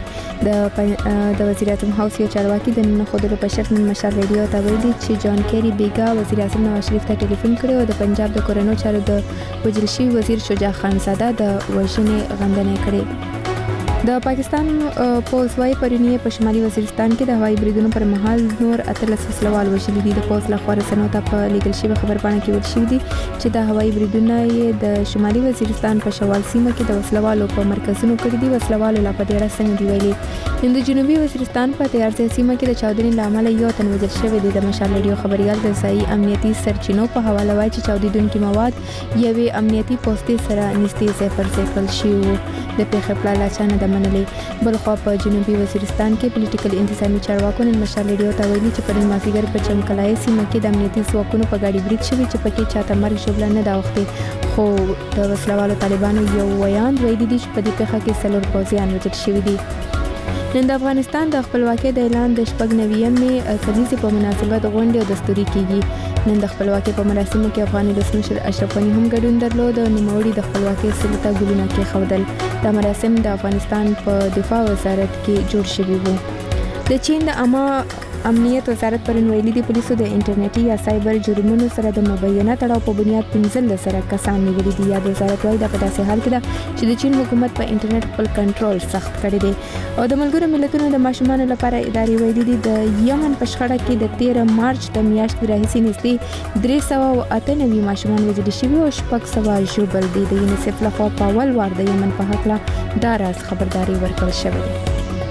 کړي. د وزیر اعظم هاوس یو چارواکي د نن خودلو په شرط مشال ریډیو ته ویلي چې جان کیری بیګا وزیر اعظم نواز شریف ته ټلیفون کړی او د پنجاب د کورونو چارو د وزیر شي وزیر شجاع خان زاده د وژنې غندنه کړې. د پاکستان پوز وايي پرونی په شمالي وزیرستان کې د هوایي بریدونو پر مهال نور 13 وسلوال وژل دي. د پوز لخوا رسنیو ته په لیکل شوی خبرپاڼه کې ویل شوی دي چې د هوایي بریدونو یې د شمالي وزیرستان په شوال سیمه کې د وسلوالو په مرکزونو کړی دي. وسلوالو لا په ډیره سم دی ویلي. د جنوبي وزیرستان په تیارځای سیمه کې د چاودنې لامل یو تن وژل شوی دی. د مشال ریډیو خبريال د ځای امنیتي سرچینو په حواله وایي چې چاودیدونکو مواد یوې امنیتي پوسټې سره نږدې ځای پر ځای کړل شوی. د پیښې پلان لا چانه د منلې. بلخوا په جنوبي وزیرستان کې پولیټیکل انتظامی چارواکو نن مشال ریډیو ته ویلي چې پرون مازیګر په چمکلای سیمه کې د امنیتي ځواکونو په ګاډي برید شوی چې پکې چاته مرګ ژوبله نه دا وخت خو د وسلوالو طالبانو یو ویان ویلي دي چې په دې پیښه کې څلور پوځیان وژل شوي دي. نن د افغانستان د خپلواکۍ د اعلان د 9 کلیزې په مناسبت غونډه او دستوري کیږي. نن د خپلواکۍ په مراسمو کې افغاني ولسمشر اشرف غني هم ګډون درلود. نوموړي د خپلواکۍ سلطه ګلونه کې خودل. دا مراسم د افغانستان په دفاع وزارت کې جوړ شوي وو. د چین د امنیت وزارت پرون ویلي دي پولیسو د انټرنیټي یا سایبر جرمونو سره د مبینه تړاو په بنیاد 15 سره کسان نیولي دي. یا د وزارت وايي دا په داسې حال کې ده چې د چین حکومت په انټرنیټ خپل کنټرول سخت کړی دی. او د ملګرو ملتونو د ماشومانو لپاره ادارې ویلي دي د یمن په شخړه کې د 13 مارچ د میاشتې راهیسې نږدې 398 ماشومان وژل شوي او 600 ژوبل دي. د یونیسف لخوا په اول وار د یمن په حق له دا راز خبرداري ورکړل شوې ده.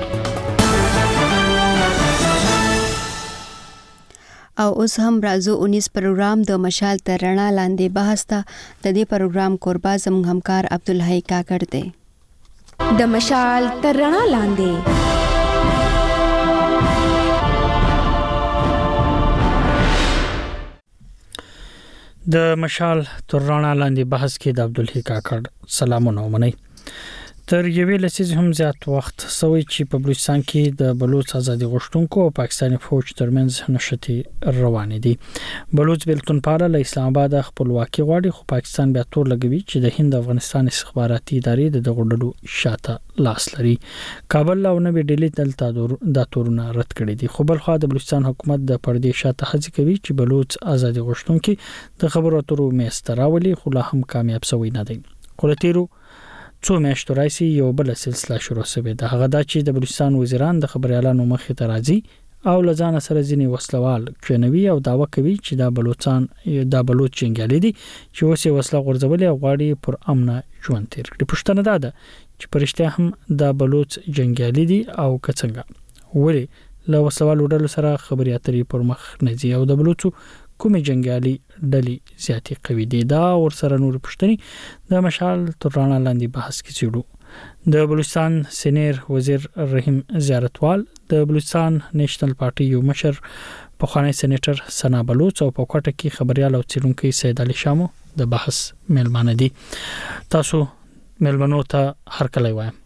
او اوس هم راځو 19 پروګرام د مشال تر رڼا لاندې بحث ته. د دې پروګرام کوربه زموږ همکار عبدالحی کاکړ دی. د مشال تر رڼا لاندې د مشال تر رڼا لاندې بحث کې د عبدالحی کاکړ سلامونه ومنئ. تر یوې لسیزې هم زیات وخت سوی چې په بلوچستان کې د بلوچ ازادي غوښتونکو او پاکستاني فوج ترمنځ نشټي روانې دي. بلوچ بیلتون پاله له اسلام آباد خپلواکي غواړي خو پاکستان بیا تور لګوي چې د هند افغانستان استخباراتي ادارې د غړډلو شاته لاس لري. کابل او نوې ډیلي دلته د تورونه رد کړي دي. خو بل خو د بلوچستان حکومت د پردې شاته هڅه کوي چې بلوچ ازادي غوښتونکو د خبرو اترو میستراولي خو لا هم کامیاب شوی نه دي. کولتیرو څو میاشتو راځي یو بل سلسله شروع شوه. د هغه د چې د بلوچستان وزیران د خبريالانو مخې ته راځي او لزان سره ځینی وسلوال کښنوي او داوا کوي چې د بلوچ جنگیالي دي چې اوس وسله غورځولې او غواړي پر امن ژوند تیر کړي. پښتنه ده چې پرشته هم د بلوچ جنگیالي دي او کڅنګه ولی له وسلوال وډلو سره خبري اترې پر مخ نه ځي او د بلوچو کومې جنگیالي ډلې زیاتې قوي دي. دا ور سره نور پښتني د مشال تر رڼا لاندې بحث کې چېړو. د بلوچستان سینیر وزیر رحیم زیارتوال د بلوچستان نیشنل پارټي یو مشر پخوانی سېنیټر سنا بلوچ او په کوټه کې خبريال او چیرونکو سید علي شامو د بحث ملمانه دي. تاسو ملمنو ته هر کله وایم.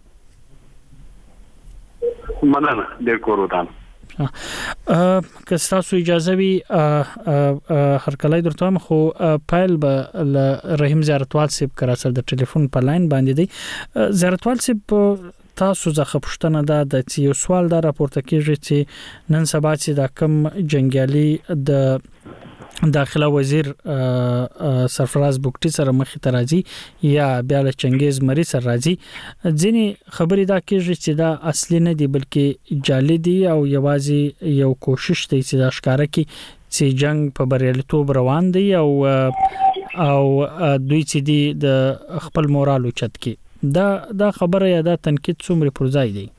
مننه ډېر کورودان. که تاسو اجازه وي هر کله درته خو پایل به رحیم زیارتوال صاحب کرا سره د ټلیفون په لاین باندې دی. زیارتوال صاحب تاسو ځخه پښتنه ده د یو سوال دا راپورته کیږي چې نن سبا چې د کم جنگیالي د داخله وزیر سرفراز بوکټي سره مخې ته راځي یا بیا له چنګیز مری سره راځي ځینې خبرې دا کېږي چې دا اصلي نه دي بلکې جعلي دي او یوازې یو کوشش دی چې دا ښکارا کی چې جنگ په بریالیتوب روان دی او دوی چې دی د خپل مورال اوچت کی دا خبره یا دا تنقید څومره پرځای دی.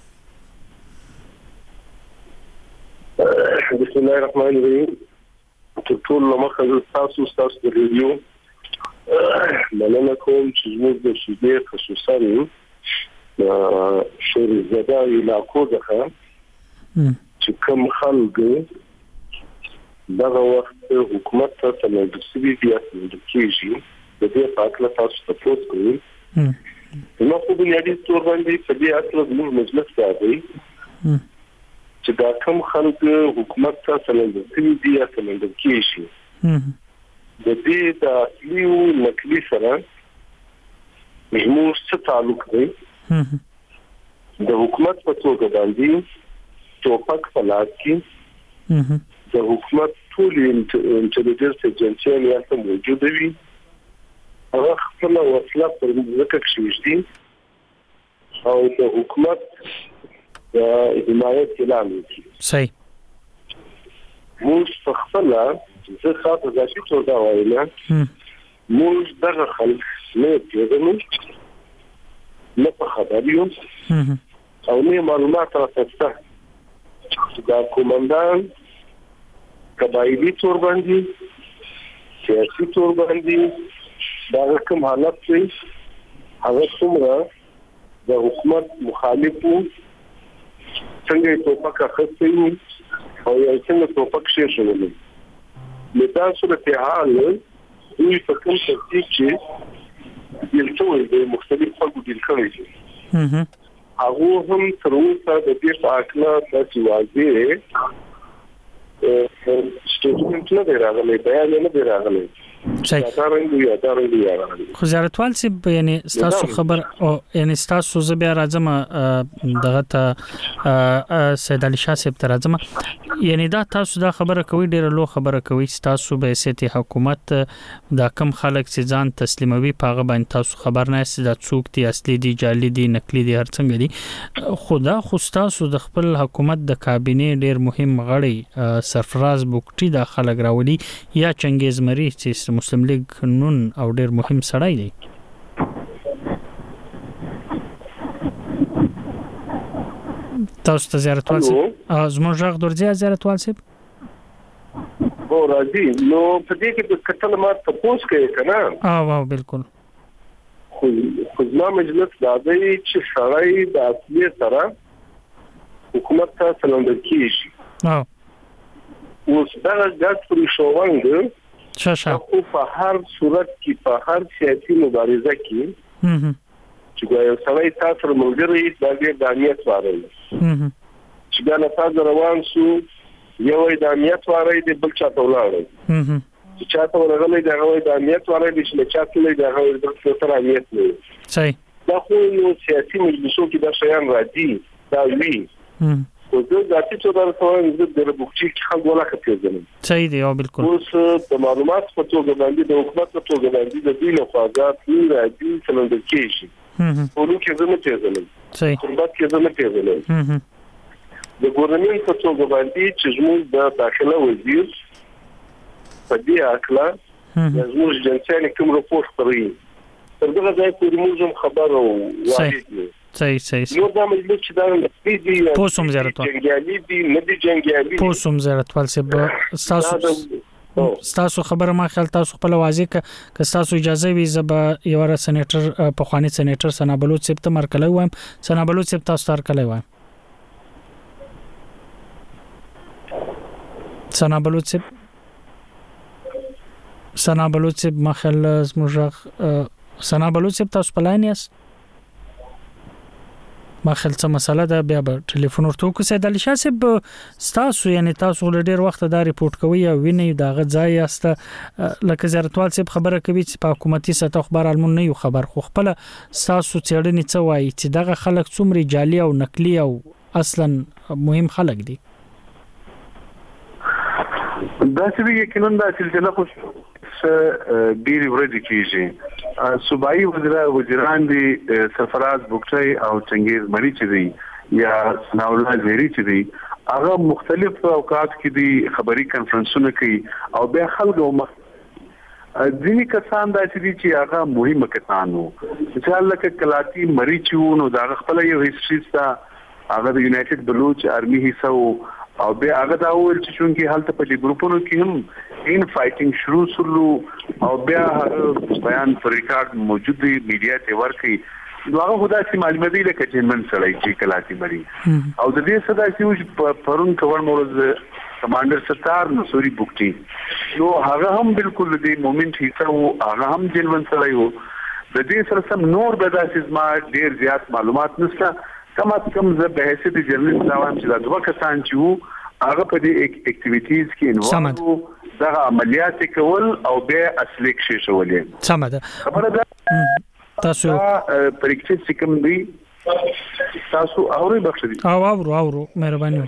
بسم الله الرحمن الرحیم. ټول مخه تاسو د ریډیو مننه کوم چې موږ د شیدې خصوصا شوري زده علاقو دغه چې کوم خلک دغه وخت حکومت ته تلویزیوني بیا کېږي د دې په اړه تاسو تاسو کوئ نو په بنیادی تور باندې په دې اصل موږ مجلس راځي چې دا کوم خلک حکومت ته تلویزیوني بیا کېږي د دې د اصلي او نقلي سره موږ څه تعلق دی د حکومت په توګه باندې توپک فلات کې د حکومت ټول انټيليجنس ایجنسیان یا څه موجود وي هغه خپل وسله پر ځکه کېږي او د حکومت حمایت اعلان وکړي. صحیح. موږ خپل زه خاطر د شي څو دا وایم موږ دغه خلک نه پیژنو نه په خبريو او نه معلومات راځي دا کومندان قبایلی تور باندې سیاسي تور باندې دا کوم حالت دی هغه څومره د حکومت مخالفو څنګه توپک اخستي او یو څنګه توپک شي شوی لدا صورت حال دوی په کوم ترتیب چې دلته د مختلف خلکو د کړی هغه هم تر اوسه د دې په اړه د واضح سټیټمنټ نه دی راغلی بیان نه دی راغلی. خو زیارتوال سی یعنی تاسو خبر او یعنی تاسو زبیا راځم دغه ته سید علي شاه صاحب ته راځم یعنی دا تاسو دا خبره کوي ډیره لو خبره کوي تاسو به سیتي حکومت دا کم خلک چې ځان تسلیموي پاغه باندې تاسو خبر نه است دا څوک دي اصلي دي جعلي دي نقلي دي هر څنګه دي خدا خو تاسو د خپل حکومت د کابینه ډیر مهم غړي سرفراز بوکټي دا خلک راولي یا چنګیز مری چې مسلم لیگ نون او ډیر مهم سړی دی. تاسو ته زیارتوال زموږ غږ درځي زیارتوال صاحب او راځي نو په دې کې د کتل مات تاسو کوي کنه واو بالکل خو ځما مجلس راځي چې سړی د اصلي سره حکومت ته څنګه کیږي اوس دا غږ پرې شووند خو په هر صورت کې په هر سیاسي مبارزه کې چې یو سړی تاسو ملګری د امنیت واره چې دا نه تاسو روان شو یو د امنیت واره دی بل چا ته ولاړ چې چا ته ورغلی دا غوي د امنیت واره دی چې چا ته دا غوي د څه امنیت نه صحیح دا خو یو سیاسي مجلسو کې دا شیان راځي دا وی او د ذاتي څو درته د بوکچي خلک ولا کېږي. صحیح دی او بالکل اوس د معلومات په توګه باندې د حکومت په توګه باندې د دې له خواږه راځي څنګه کېږي ټولو کې زموږ ته صحیح خدمت کې زموږ ته د ګورنمنت په توګه باندې چې زموږ د داخله وزیر په دې اړه زموږ جنسي کوم راپور خبري تر دغه ځای پورې موږ خبرو واحد صحیح نو دا مجلس چې دا دي پوسوم زیارتوال جنګیالي دي نه دي جنګیالي پوسوم زیارتوال صاحب تاسو خبره ما خیال تاسو خپل واضح ک تاسو اجازه وي زب یو را سېنیټر په خواني سېنیټر سنا بلوچ صاحب ته مرکلای وایم سنا بلوچ صاحب تاسو تر کله وایم سنا بلوچ صاحب ما خیال زموږ سنا بلوچ صاحب تاسو په لاین یاست ما خیال څه مسله ده بیا به ټلیفون ورته وکړو. سید علي شاه صاحب تاسو یعنی تاسو له ډیر وخت دا ریپورت کوي او ویني دا غځای یاست لکه زیارتوال صاحب خبره کوي چې په حکومتي سطح خبر علمون نه یو خبر خو خپل تاسو چېړنې څه وایي چې دغه خلک څومره جعلي او نقلي او اصلا مهم خلک دي. دا چې یقینا دا سلسله خو ډېری ورځې کېږي. صوبایي وزیران دي سرفراز بوکچای او چنګیز مری چې دی یا ثناء الله زهري چې دی هغه مختلف اوقات کې دي خبري کانفرنسونه کوي او بیا خلکو ځینې کسان دا چې هغه مهمه کسان وو چې لکه کلاتی مری چې نو دا خپل یو هیستوري ستا هغه د یونایټډ بلوچ آرمي حصہ او بیا هغه دا ویل چې چونکی حالت په دې ګروپونو کې هم ان فایټینګ شروع سلو او بیا هغه بیان پر ریکارډ موجود دی میډیا ته ورکي دغه خدا سي معلومات دی لکه چې من سړی چې کلاتی مری او د دې صدا چې پرون کور مورز کمانډر ستار نصوري بوکټي نو هغه هم بالکل د مومنت حصہ او هغه هم جنون سره یو د دې سره سم نور د داسې ما ډیر زیات معلومات نشته کم از کم زه به حیثیت جرنالست دا وایم چې دا دوه کسان چې هغه په دې اکټیویټیز کې انوالو دا عملیات کول او به اصلي کې شولې سمه ده خبره ده تاسو پریکټیس کوم دی تاسو اوري بخښ دي اورو مهرباني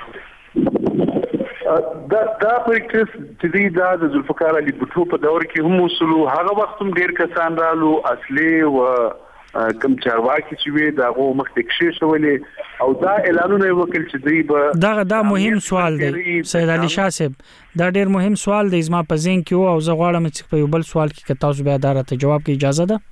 دا پریکټیس چې دا د ذوالفقار علي بوټو په دور کې هم وصلو هغه وخت هم ډیر کسان رالو اصلي و کم چارواکي چې وي دا غو مخکې کښې شولې او دا اعلانونه وکړل چې دوی به دا مهم سوال دی سید علي شاه صاحب دا ډیر مهم سوال دی زما په ذهن کې او زه غواړم چې په یو بل سوال کې تاسو به اداره جواب کې اجازه ده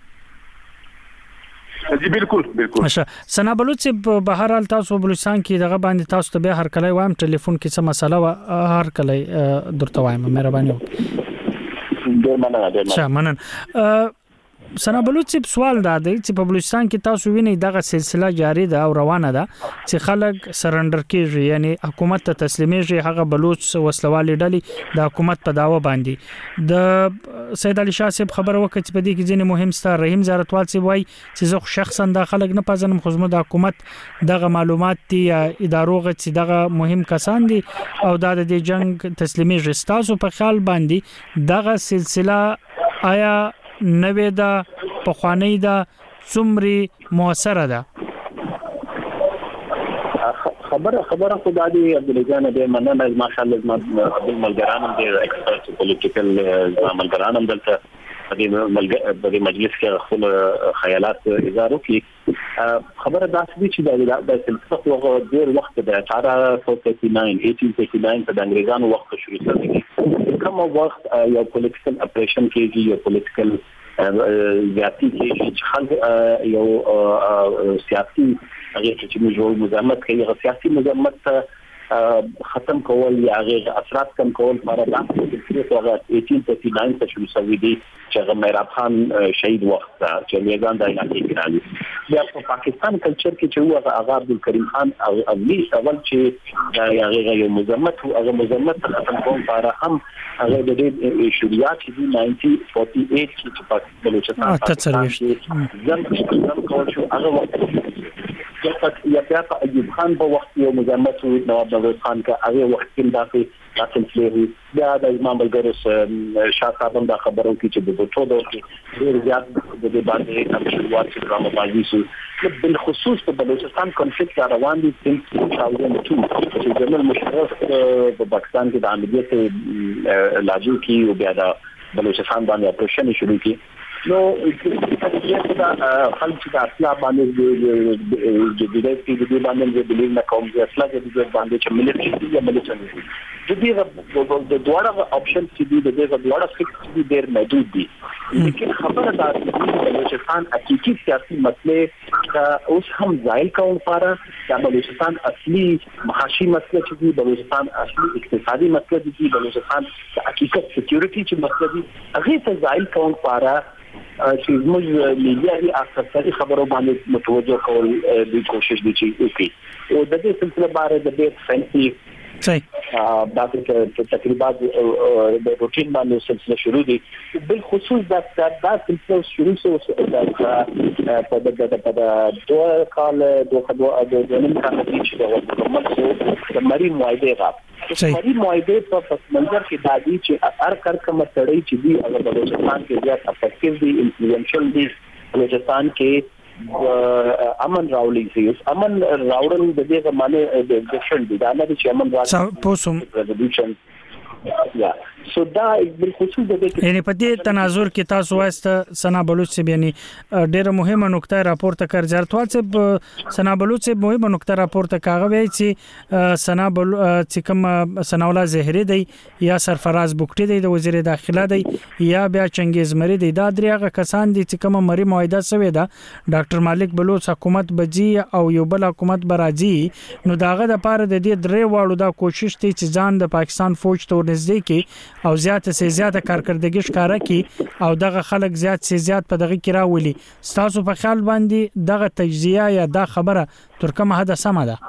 جی بالکل ماشه سنا بلوچ په بهر حال تاسو بلوچستان کې دغه باندې تاسو ته به هر کله وایم ټلیفون کې څه مسله هر کله درته وایم مهرباني وکړئ مننه سنا بلوچ سوال دا دی چې په بلوچستان کې تاسو وینئ دغه سلسله جاری ده او روانه ده چې خلک سرندر کیږي یعنی حکومت ته تسلیمېږي هغه بلوچ وسلوالي ډلې د حکومت په داوا باندې د سید علي شاه صاحب خبر وکړي چې په دې کې ځینې مهم ستاره رحیم زارتوال صاحب وایي چې زه شخصا د خلک نه پېژنم خو زموږ د حکومت دغه معلومات دي یا ادارو چې دغه مهم کسان دي او د دې جنگ تسلیمېږي تاسو په خیال باندې دغه سلسله آیا نوې ده پخوانی ده څومره موثره ده خبره خدای دې عبدالجان دې مننه ماشاءالله عبد الملګرانم دې ایکسپرټ پولیټیکل ملګرانم دلته د مجلس کې خپل خیالات اظهار وکړي خبره داسې چې د سلسله هغه ډیر وخت د 1839 په انګریزانو وخت شروع شوی کوم وخت یو پولیټیکل اپریشن کېږي یو پولیټیکل زیاتی کېږي چې خلک یو سیاسي هغه چې موږ مزاحمت کوي هغه سیاسي مزاحمت ختم کول یا هغه اثرات کم کول لپاره د 1839 څخه شروع شوی دی چې هغه مهراب خان شهید وخت چې میدان د علاقې کې راغلی بیا په پاکستان کلچر کې چې هو هغه عبدالکریم خان او اولی اول چې هغه یو مزاحمت ختم کول لپاره هم هغه د دې شریعت چې 1948 کې په بلوچستان کې ځم کول شو هغه وخت یا بیا په ایوب خان په وخت یو مزاحمت نواب نوروز خان کا هغه وخت کې داسې تللی بیا د امام الګرس شاه صاحب دا خبرو کې چې د بوټو دور کې ډېر زیات د دې باندې هم شروعات چې ډرامه شو بالخصوص په بلوچستان کنفلیکټ روان دي 2002 چې جنرال مشرف په پاکستان کې د عملیات لاجو کې او بیا د بلوچستان باندې اپریشن شروع کی نو دا خلک چې اصلا باندې د دې کې باندې د بلیو نه کوم چې اصلا د دې باندې چې ملي یا ملي د دې د دوړه اپشن چې د دې دوړه فکس دي ډېر محدود دي لیکن خبره دا چې بلوچستان حقيقي سیاسي مسله اوس هم ځای کوم لپاره د بلوچستان اصلي معاشي مسله چې بلوچستان اصلي اقتصادي مسله دي بلوچستان د حقیقت سکیورټي چې مسله دي هغه ته ځای کوم لپاره چې موږ میډیا اکثر خبرو باندې متوجه کول د کوشش دي چې وکړي او د دې سلسله باندې د دې فنسي دا چې تقریبا د روټین باندې سلسله شروع دي بالخصوص دا سلسله شروع شو په دوه کال د نیم کال چې د مری معاهده غاټ مری معاهده په پس منظر کې د دې چې هر کار کوم سړی چې دی هغه بلوچستان کې زیات افیکټیو دی انفلوئنشل دی بلوچستان کې امن راولي سي امن راوړل د دې زمانه د اکشن دي دا نه چې امن راځي ریزولوشن یا سو دا بالخصوص د یعنی په دې تناظر کې تاسو واسطه سنا بلوچ سے یعنی ډېر مهمه نقطه راپورته کړ زرتوال سے سنا بلوچ سے مهمه نقطه راپورته کاغه وی چې سنا بلوچ چې کوم سناولا زهری دی یا سرفراز بوکټی دی د وزیر داخله دی یا بیا چنګیز مری دی دا دریغه کسان دي چې کوم مری معاهده سوی دا ډاکټر مالک بلوچ حکومت بجی او یو بل حکومت برازي نو داغه د پاره د دې درې واړو دا کوشش تی چې ځان د پاکستان فوج ته ورنږدې کی او زیاته سي زیاته کارکردګي ښکارا کی او دغه خلک زیات سي زیات په دغه کې راولي تاسو په خیال باندې دغه تجزیه یا دا خبره تر کومه حد سمه ده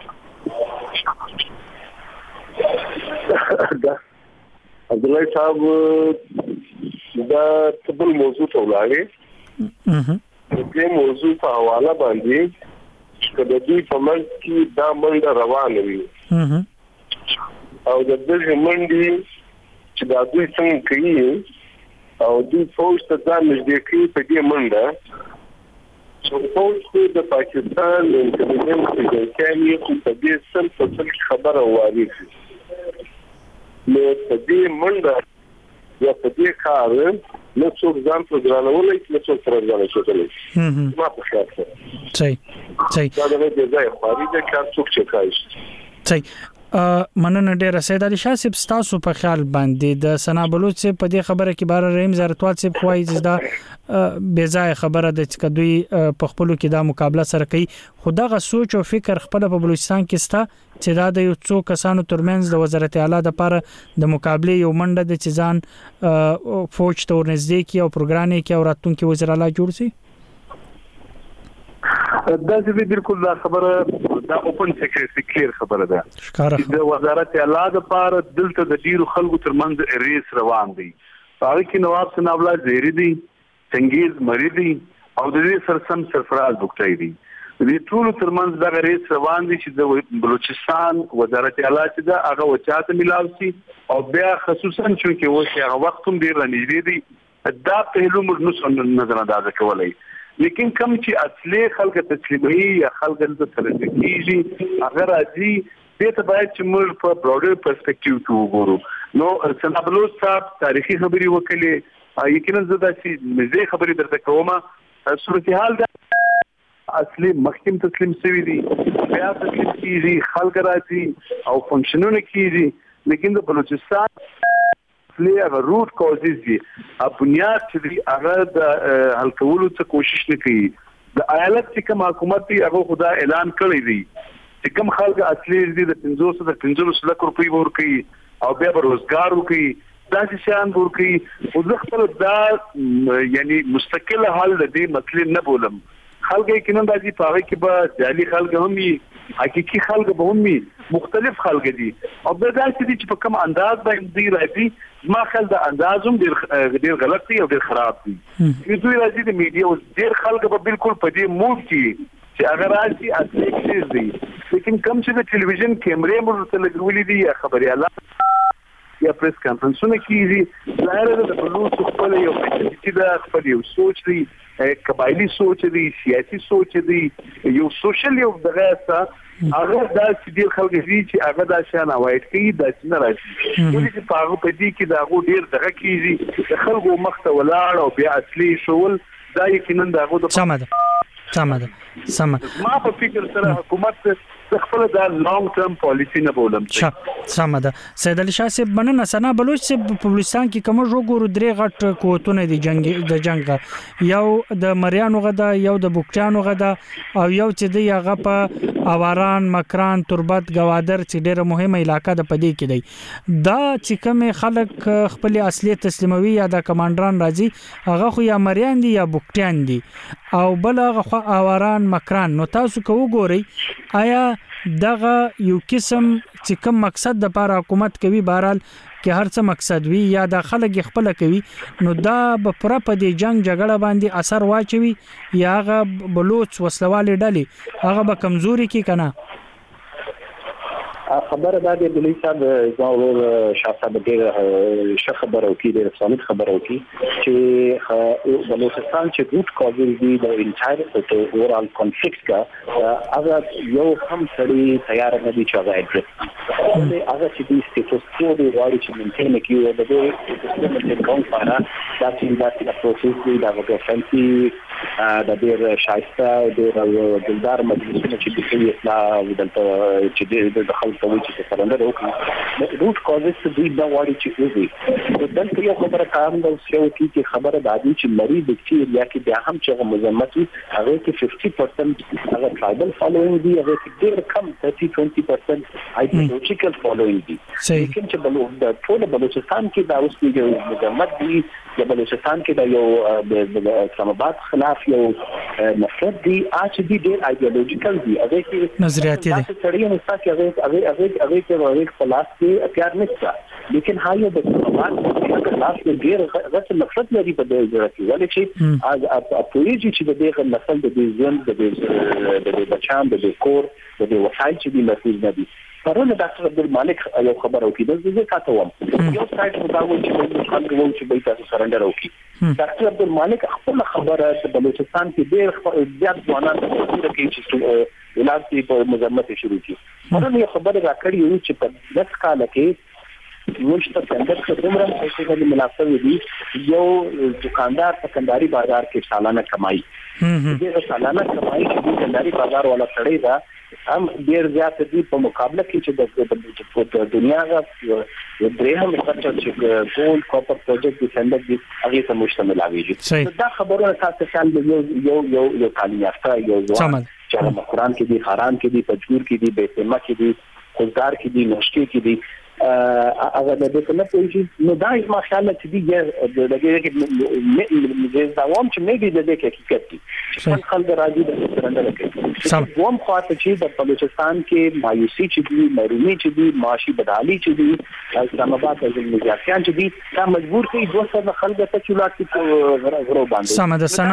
عبدالله صاحب دا تبل موضوع ته ولاړې دې موضوع په حواله باندې کله دوی په منځ کې دا منډه روانه وي او د دې منډي چې دا دوی څنګه کوي او دوی فوج ته ځان نږدې کوي په دې منډه چې فوج د پاکستان انټيليجنس ایجنسي خو په دې سم څه خبره وایي نو په دې منډه یا په دې کار نو څوک ځان په ځانولای چې څوک سره ځان شوتلی ما په خیال صحیح دا د ځای خاري د کار څوک چې کوي صحیح مننه ډیره سید علي شاه صاحب تاسو په خیال باندې د سنا بلوچ سے په دې خبره کې بار رحیم زرتوال صاحب خوای چې دا بے ځای خبره د چې دوی په خپل کې دا مقابله سره کوي خدغه سوچ او فکر خپل په بلوچستان کې ستا چې دا د یو څو کسانو ترمنځ د وزارت اعلی د لپاره د مقابله یو منډه د چزان فوج ته ورنږدې کی او پروګرام کې او راتلونکي وزیر اعلی جوړ سي دا چې بالکل دا خبره دا اوپن سیکریټری کلیر خبره ده د وزارت اعلی د لپاره دلته د ډیرو خلکو ترمنځ ریس روان دي هغه کې نواب سنا الله زهری دي چنګیز مری دي او د دې سرسم سرفراز بوکټی دي د ټول ترمنځ دا ریس روان دي چې د بلوچستان وزارت اعلی چې دا هغه وچاته ملاوي او بیا خصوصا چې اوس هغه وخت هم ډیر نږدې دي دا په هلو موږ نظر انداز کولای لیکن کم چې اصلي خلک تسلیمي یا خلک د تلګيږي اگر راځي دې ته باید چې موږ په براډر پرسپیکټیو کې وګورو نو سنا بلوچ صاحب تاریخي خبري وکړي یقینا زه دا چې مزه خبري درته کوم صورتحال دا اصلي محکم تسلیم شوی دي بیا تسلیم کیږي خلک راځي او فنکشنونه کیږي لیکن د بلوچستان هغه روټ کازز دي بنیاد چې هغه د حل کولو څخه کوشش نه کوي د ایالت چې کوم حکومت دی هغه خدا اعلان کړی دی چې کوم خلک اصلي دي د 500 لک روپۍ ورکړي او بیا روزګار ورکړي دا چې شان ورکړي او زه خپل دا یعنی مستقل حل د دې مسلې نه بولم خلک کې نن راځي په هغه کې به جعلي خلک هم حقيقي خلک به هم مختلف خلک دي او دا چې په کوم انداز باندې راځي ما خل د اندازوم ډیر غلط دي او ډیر خراب دي چې دوی راځي د میډیا او ډیر خلک به بالکل په دې موډ کې چې اگر راځي اصلي چیز دي لیکن کوم چې د ټلویزیون کیمرې مرته لګولې دي یا خبري اعلان یا پریس کانفرنسونه کیږي ظاهر د بلوچ خپل یو چې دا خپل یو سوچ دی قبایلی سوچ دی سیاسي سوچ دی یو سوشل یو دغه هغه دا چې ډیر خلک دي چې هغه دا شان اوایډ کوي دا چې نه راځي ولې چې پاغه په دې کې دا غو ډیر دغه کیږي د خلکو مخته ولاړ او بیا اصلي شول دا یقینا دا غو د سمه ما په فکر سره حکومت خپل دا لانګ ټرم پالیسی نه بولم سمه ده سید علي شاه صاحب مننه سنا بلوچ صاحب په بلوچستان کې کوم وګورو درې غټ قوتونه دي جنگ یو د مریانو غدا یو د بوکټانو غدا او یو چې دی هغه په اواران مکران تربت گوادر چې ډیره مهمه علاقہ ده پدې کې دی دا چې کوم خلک خپل اصلي تسلیموي یا د کمانډران راځي هغه خو یا مریان دي یا بوکټان دي او بل هغه اواران مکران نو تاسو کو وګورئ آیا دغه یو قسم چې کوم مقصد د لپاره حکومت کوي بهرال کې هر څه مقصد وي یا د خلک خپل کوي نو دا په پوره په دې جنگ جګړه باندې اثر واچوي یا هغه بلوچ وسلوالې ډلې هغه به کمزوري کی کنه خبره دا د بلی صاحب زاور شاهصاحب ډېر ښه خبره وکړي ډېر سالم خبره وکړي چې بلوچستان چې روټ کازز دي د انټایر اورال کنفلیکټ کا هغه یو هم سړی تیار نه دي چې هغه اډرس هغه چې د سټیټس کو دی واړي چې منټین کیو د دې منټین کوم لپاره دا چې پروسس دی دا وګړي فنسي د ډېر شایسته ډېر ګلدار مجلسونه چې د کلی اصلاح دلته چې د خلکو چې سرندر وکړي روټ کازز دوی دا واړي چې وږي دلته یو خبره کار نو څه وکړي چې خبره د دې چې مریض د چې یا کې بیا هم چې مزمت وي هغه کې 50% هغه ټرایبل فالوینګ دی هغه کې ډېر کم 30-20% ایډیولوژیکل فالوینګ دی لیکن چې د ټول بلوچستان کې دا اوس یو مزمت دی د بلوچستان کې دا یو د اسلام آباد خلاف یو نفرت دی چې دی ډېر ایډیولوژیکل دی هغه کې نظریاتي دي سړی نو هغه کې خلاص کې اختیار نشته لیکن هاي د اسلام آباد خلاف ډېر غټ نفرت لري په دې ځای کې ولې چې از اپویجي چې د دې نسل د دې ژوند د بچان د کور د وسایل چې د محفوظ نه دي پرون ډاکټر عبدالمالک یو خبر وکړي د دې کاته وم یو سایت مداوم چې خلک وو چې به تاسو سرندر وکړي ډاکټر عبدالمالک خپل خبره د بلوچستان کې ډېر زیات ځوانان د کې چې علاج په مزمت شروع کړي پرون یو خبر راکړی یو چې په 10 کال کې موږ ته څنګه چې عمره په دې مناسبه دي یو دکاندار په کنداري بازار کې سالانه کمایي دې سالانه کمایي چې د کنداري بازار ولا سړی دا هم ډیر زیات دي په مقابله کې چې د دنیا غو درېهم خطر چې ګولډ کاپر پروجیکټ د سندک دي هغه ته مشتمل اویږي دا خبرونه تاسو خیال یو تعلیم یافته یو ځوان چې قرآن کې دي خاران کې دي پجور کې دي بیتما کې دي خلدار کې دي نشکی کې دي هغه د دې په نتیجه نو دا ما خیال چې دی د دې کې د عوام چې مې د دې کې حقیقت دي خلک راځي د سرندر کې کوم خاطر چې د بلوچستان کې مایوسی چې دی مرومي چې دی معاشي بدحالي چې دی اسلام آباد د مجاهدین چې دی دا مجبور کوي 200 خلک ته چولات کې غرو باندې سم د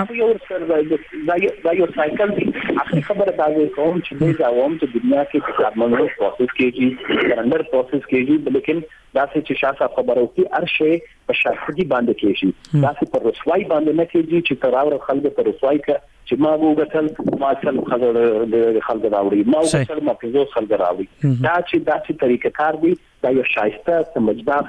سنه دا یو سایکل دی اخر خبره دا کوم چې د عوام ته دنیا کې کارمنو پروسس کېږي سرندر پروسس کېږي لیکن دا چې شاسه خبرو کې ارشه په شخصي باندې کېږي دا چې پر رسوای باندې نه کېږي چې تراور خلک پر رسوای کا چې ما وګټل ما څل خلک راوړي ما وګټل ما په خلک راوړي دا چې طریقه کار دی دا یو شایسته سمجدار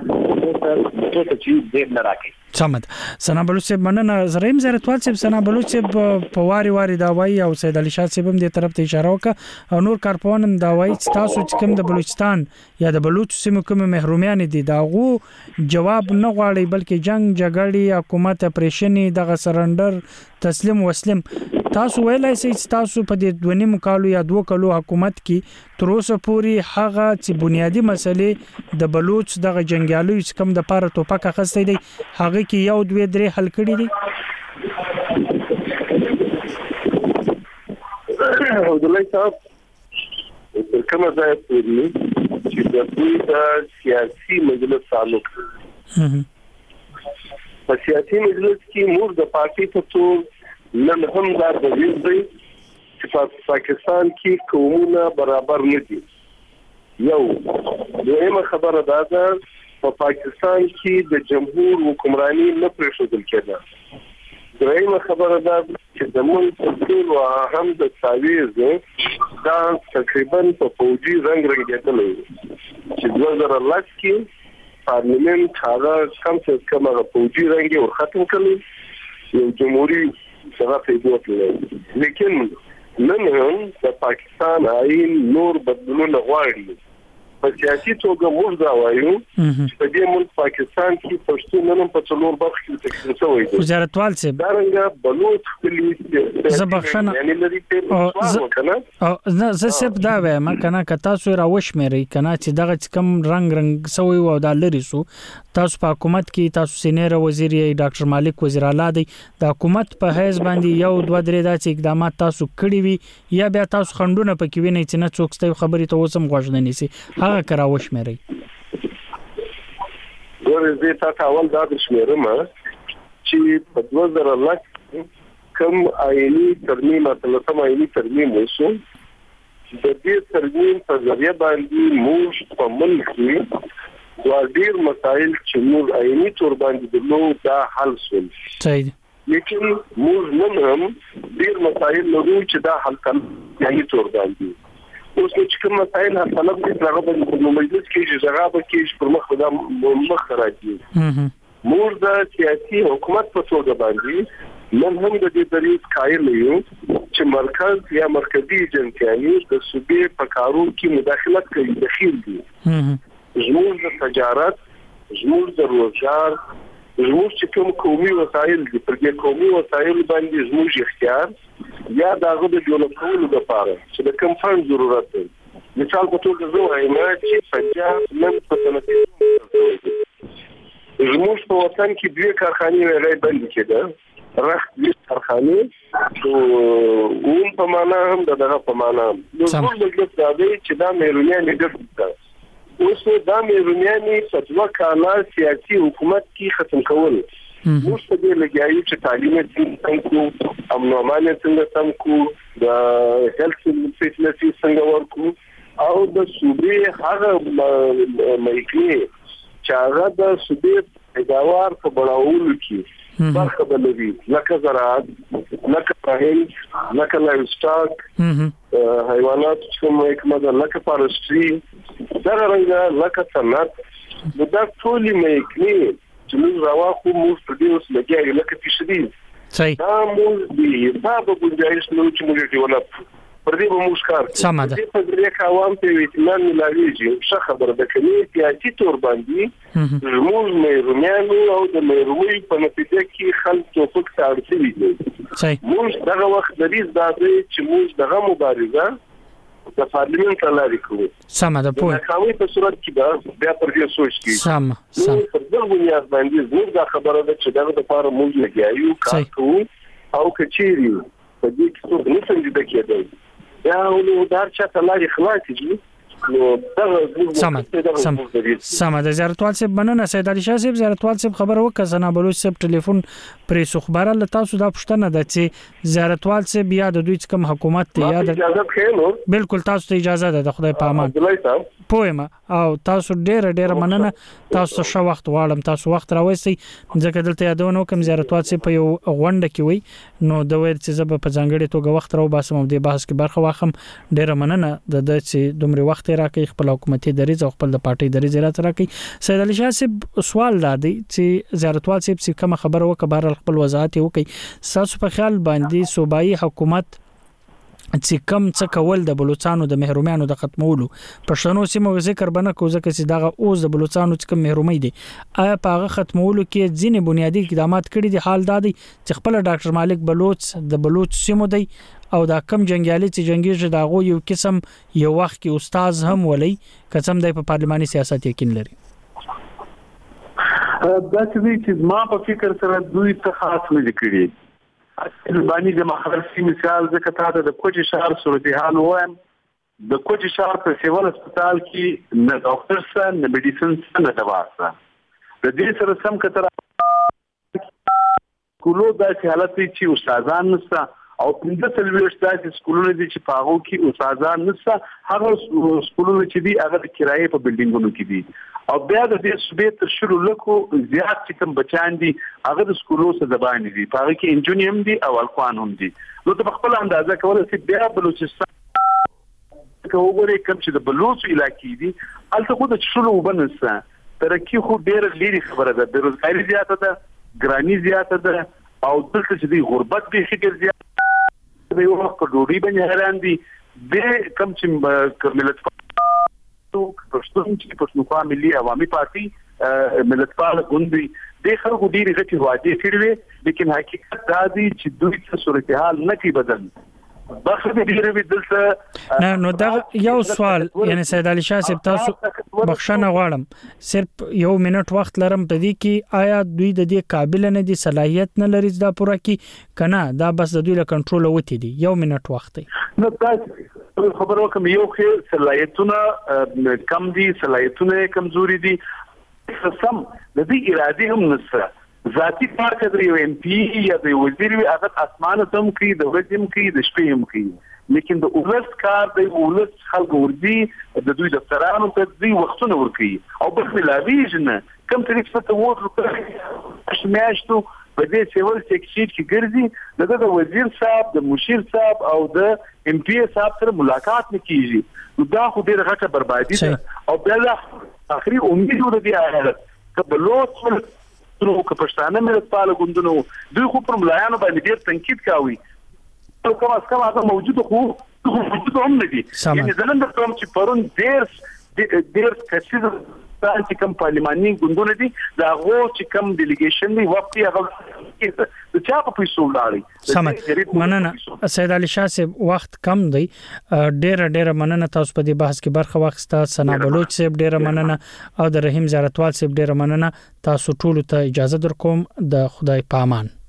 څه چې دې نه راکې سمد سنا بلوچ مننه زریم زرتوال صاحب سنا بلوچ په واری دا وای او سید علي شاه صاحب هم دې طرف ته اشاره وکړه او نور کارپونم دا وای چې تاسو چې کوم د بلوچستان یا د بلوچ سیمو کوم محرومیان دي دا غو جواب نه غواړي بلکې جنگ جګړې حکومت اپریشن دغه سرندر تسلیم وسلم تاسو ویلای سئ چې تاسو په دې دونیم کالو یا 2 کالو حکومت کې تر اوسه پوري هغه چې بنیادی مسلې د بلوچ دغه جنگیالو چې کوم د پاره توپک اخستې دي هغه کې یو 2-3 حل کړي دي عبدالله صاحب کومه ځای پوری چې د دوی سیاسي مجلس تعلق په سیاسي مجلس کې موږ د پارټي په ټول نن هم دا د دې چې په پاکستان کې قومونه برابر نه دي یو دویمه خبره دا ده په پاکستان کې د جمهور حکمرانی نه پرېښودل کېده دویمه خبره دا چې د ملک ټول هم د تعویض دا تقریبا په فوجي رنګ رنګېدلی چې 2010 کې پارلیمنت هغه کم څه کم هغه فوجي رنګ ور ختم کړی یو جمهوریت څنګه پیدا کړل لیکن نن هم د پاکستان آئین نور بدلون غواړي په سیاسي توګه موږ دا وایو چې په دې ملک پاکستان کې پښتون نن په څلور برخو کې تقسیم شوی دی وزارتوال صاحب دا رنګه بلوچ کلی زبخښنه یعنی لري په زه صرف دا وایم کنه که تاسو راوښ مېری کنه چې دغه کم رنگ سوی و د لری سو تاسو په حکومت کې تاسو سینیر وزیر ډاکټر مالک وزیر اعلی دی د حکومت په حیث باندې یو 2-3 داسې اقدامات تاسو کړی وي یا بیا تاسو خندونه پکې وینئ چې نه څوک ستې خبرې ته وسم غوښنه نیسي هغه کراوښ مېری ورته تاسو اول دا شمیرم چې په 2010 کوم آئینی ترمیم اتلسم آئینی ترمیم وشو د دې ترمیم په ذریعہ باندې موږ په ملک کې ډېر مسایل چې موږ عیني تور باندې درلود دا حل شول. صحیح. لیکن موږ نن هم ډېر مسایل لرو چې دا حل کول عیني تور باندې. اوس چې کوم مسایل حل طلب دي هغه په مجلس کې چې هغه کې پر مخ دا مخ راځي. موږ د سیاسي حکومت په توګه باندې نن هم د دې دریض قائل یو چې مرکز یا مرکزی ایجنسیانې د صوبې په کارو کې مداخلت کوي دخیل دي. زموږ د تجارت، زموږ د روزګار، زموږ چې کوم قومي وسایل دي پر دې قومي وسایل باندې زموږ اختیار یا دغه د ډیولپ کولو لپاره چې د کوم فند ضرورت دی. مثال په توګه زه وایم چې پنجاب نن په صنعتي زموږ په وطن کې دوه کارخانې لري بند کېده. رخت دې کارخانه او په معنا هم دغه په معنا نو ټول مجلس دا دی چې دا مېرونیانې ګرځي. اوس دا مېرونیانې په دوه کاله سیاسي حکومت کې ختم کول. موږ په دې لګیایو چې تعلیم څنګه کو، امن او امان څنګه سم کو، د هیلث فیسیلیټي څنګه ورکو او د صوبې هغه مېکې چې هغه د صوبې پیداوار په بڑاولو کې برخه بلوي، لکه زراعت، لکه پهند، لکه لایوسټاک، حیوانات کوم حکمت، لکه فارستري، دا رنګه لکه صنعت. دا ټول مېکې چې موږ راوخو موږ په دې اوس لګیایو لکه فشري. دا موږ دی دا به ګنجایش نو چې موږ ډیولپ پر دې به موږ کار سم ده. په دې عوام ته اطمینان ملاويږي. څه خبره ده کله سیاسي تور باندې موږ مېرونیانو او د مېرونی په نتیجه کې خلک توفق ته اړتیا لري. موږ دغه وخت دریز دا دی چې موږ دغه مبارزه د پارلیمنت لاري کوو. سم ده. په قانوني په صورت کې دا بیا پر دې سوچ کی. سم. پر دغه بنیاد باندې موږ دا خبره ده چې دغه لپاره موږ لګیایو کار کوو او کچيري په دې کې څه نه څنګه کېدای. یا نو دا چې تلاري خلاص دي نو دغه سم ده. زیارتوال صاحب مننه. سید علي شاه صاحب زیارتوال صاحب خبر وکړه سنا بلوچ صاحب ټلیفون پریس خبره له تاسو دا پښتنه ده چې زیارتوال صاحب یا د دوی کوم حکومت ته یا د اجازه خېلو بالکل تاسو ته اجازه ده د خدای په امان پوهه او تاسو ډېر مننه. تاسو شو وخت غواړم تاسو وخت راوځي ځکه دلته یادونه کوم زیارتوال صاحب په یو غونډه کې وي نو د ویر چې زب په ځانګړي توګه وخت راو باسم د بحث کې برخه واخم. ډېر مننه د چې دومره وخت راکې خپل حکومتي دریځ او خپل د پارټي دریځ راکې. سید علي شاه صاحب سوال لادي چې زیارتوال صاحب څه کوم خبره وکړه بهر خپل وضاحت وکړي. تاسو په خیال باندې صوبایي حکومت چې کم څه کول د بلوچستانو د محرومیانو د ختمولو پښتنو سیمو ذکر بنه کو ځکه چې دغه اوس د بلوچستانو چې کم محرومي دي آیا په هغه ختمولو کې ځینې بنیادی اقدامات کړي دي. حال دادي چې خپل ډاکټر مالک بلوچ د بلوچ سیمو دی او دا کم جنگیالي چې جنگیږي داغو یو قسم یو وخت کې استاد هم ولي قسم دی په پارلماني سیاست یقین لري. دا چې ما په فکر سره دوی څه خاص نه کړی. باندې د مخالفي مثال ځکه ته د کوچ شهر صورتحال وایم. د کوچ شهر په سیول هسپتال کې نه ډاکټر سره نه میډیسن سره نه دوا سره د دې سره سم کتر کولو د حالت چې استادان نشته او پنځه سلويشت داسې سکولونه دي چې په هغه کې استادان نشته. هغه سکولونه چې دي هغه د کرایې په بلډینګونو کې دي او بیا د دې صوبې تر شروع لکو زیات چې کوم بچان دي هغه د سکولونو څخه زبان دي په هغه کې انجینیم دي او الکوان هم دي. نو ته خپل اندازه کولای شې بیا بلوچستان کوموري کوم چې د بلوچ علاقې دي البته خو د شروع وبنسته ترقی خو ډېر لري خبره ده. بیروزګاری زیاته ده، ګرانی زیاته ده او دلته چې د غربت به فکر زیات دی. یو وخت په ډوډۍ باندې حیران دي د کم چې ملت پښتون چې پښتونخوا ملي عوامي پارټي ملتپال غونډي د خلکو ډېری غټي وعده کړې وي لیکن حقیقت دا دی چې دوی څه صورتحال نه کی بدل نو دا یو سوال یعنی سید علي شاه صاحب تاسو بخښنه غواړم صرف یو منټ وخت لرم ته دي کې آیا دوی د دې قابل نه دي صلاحیت نه لري دا پوره کې کنه دا بس د دوی له کنټرول وتی دي یو منټ وخت دی. نو تاسو خبرو کوم یو خیر صلاحیتونه کم دي صلاحیتونه کمزوري دي سم د دې اراده هم نشته. ذاتی کار کوي یو ام پی یا د وزیر وی هغه اسمانه تم کوي د ورځم کوي د شپې هم کوي لیکن د ولس کار د ولس خلک ورځي د دوی دفترانو ته دوی وختونه ورکوي او بل ملاویږي نه کم طریق څه ته وټ میاشتو په دې سیول سیکشن کې ګرځي د وزیر صاحب د مشیر صاحب او د ام پی صاحب سره ملاقات نه کیږي دا خو ډیره غټه بربادي ده او بل اخري امید ورته دی حالت کبلوت نو که پښتانه ملت پاله ګوندونو دوی خو پر ملایانو باندې ډیر تنقید کوي او کوم اس کوم هغه موجود خو هم نه دي یعنی زلند کوم چې پرون ډیر کثیر چې کوم پارلماني ګوندونه دي دا غو چې کوم ډیلیګیشن دی وخت هغه د چا په پیسو لاړی مننه سید علي شاه صاحب وخت کم دی ډیر مننه تاسو په دې بحث کې برخه واخیسته ثنا بلوچ صاحب ډیر مننه او د رحیم زیارتوال صاحب ډیر مننه تاسو ټول ته اجازه درکوم د خدای پامان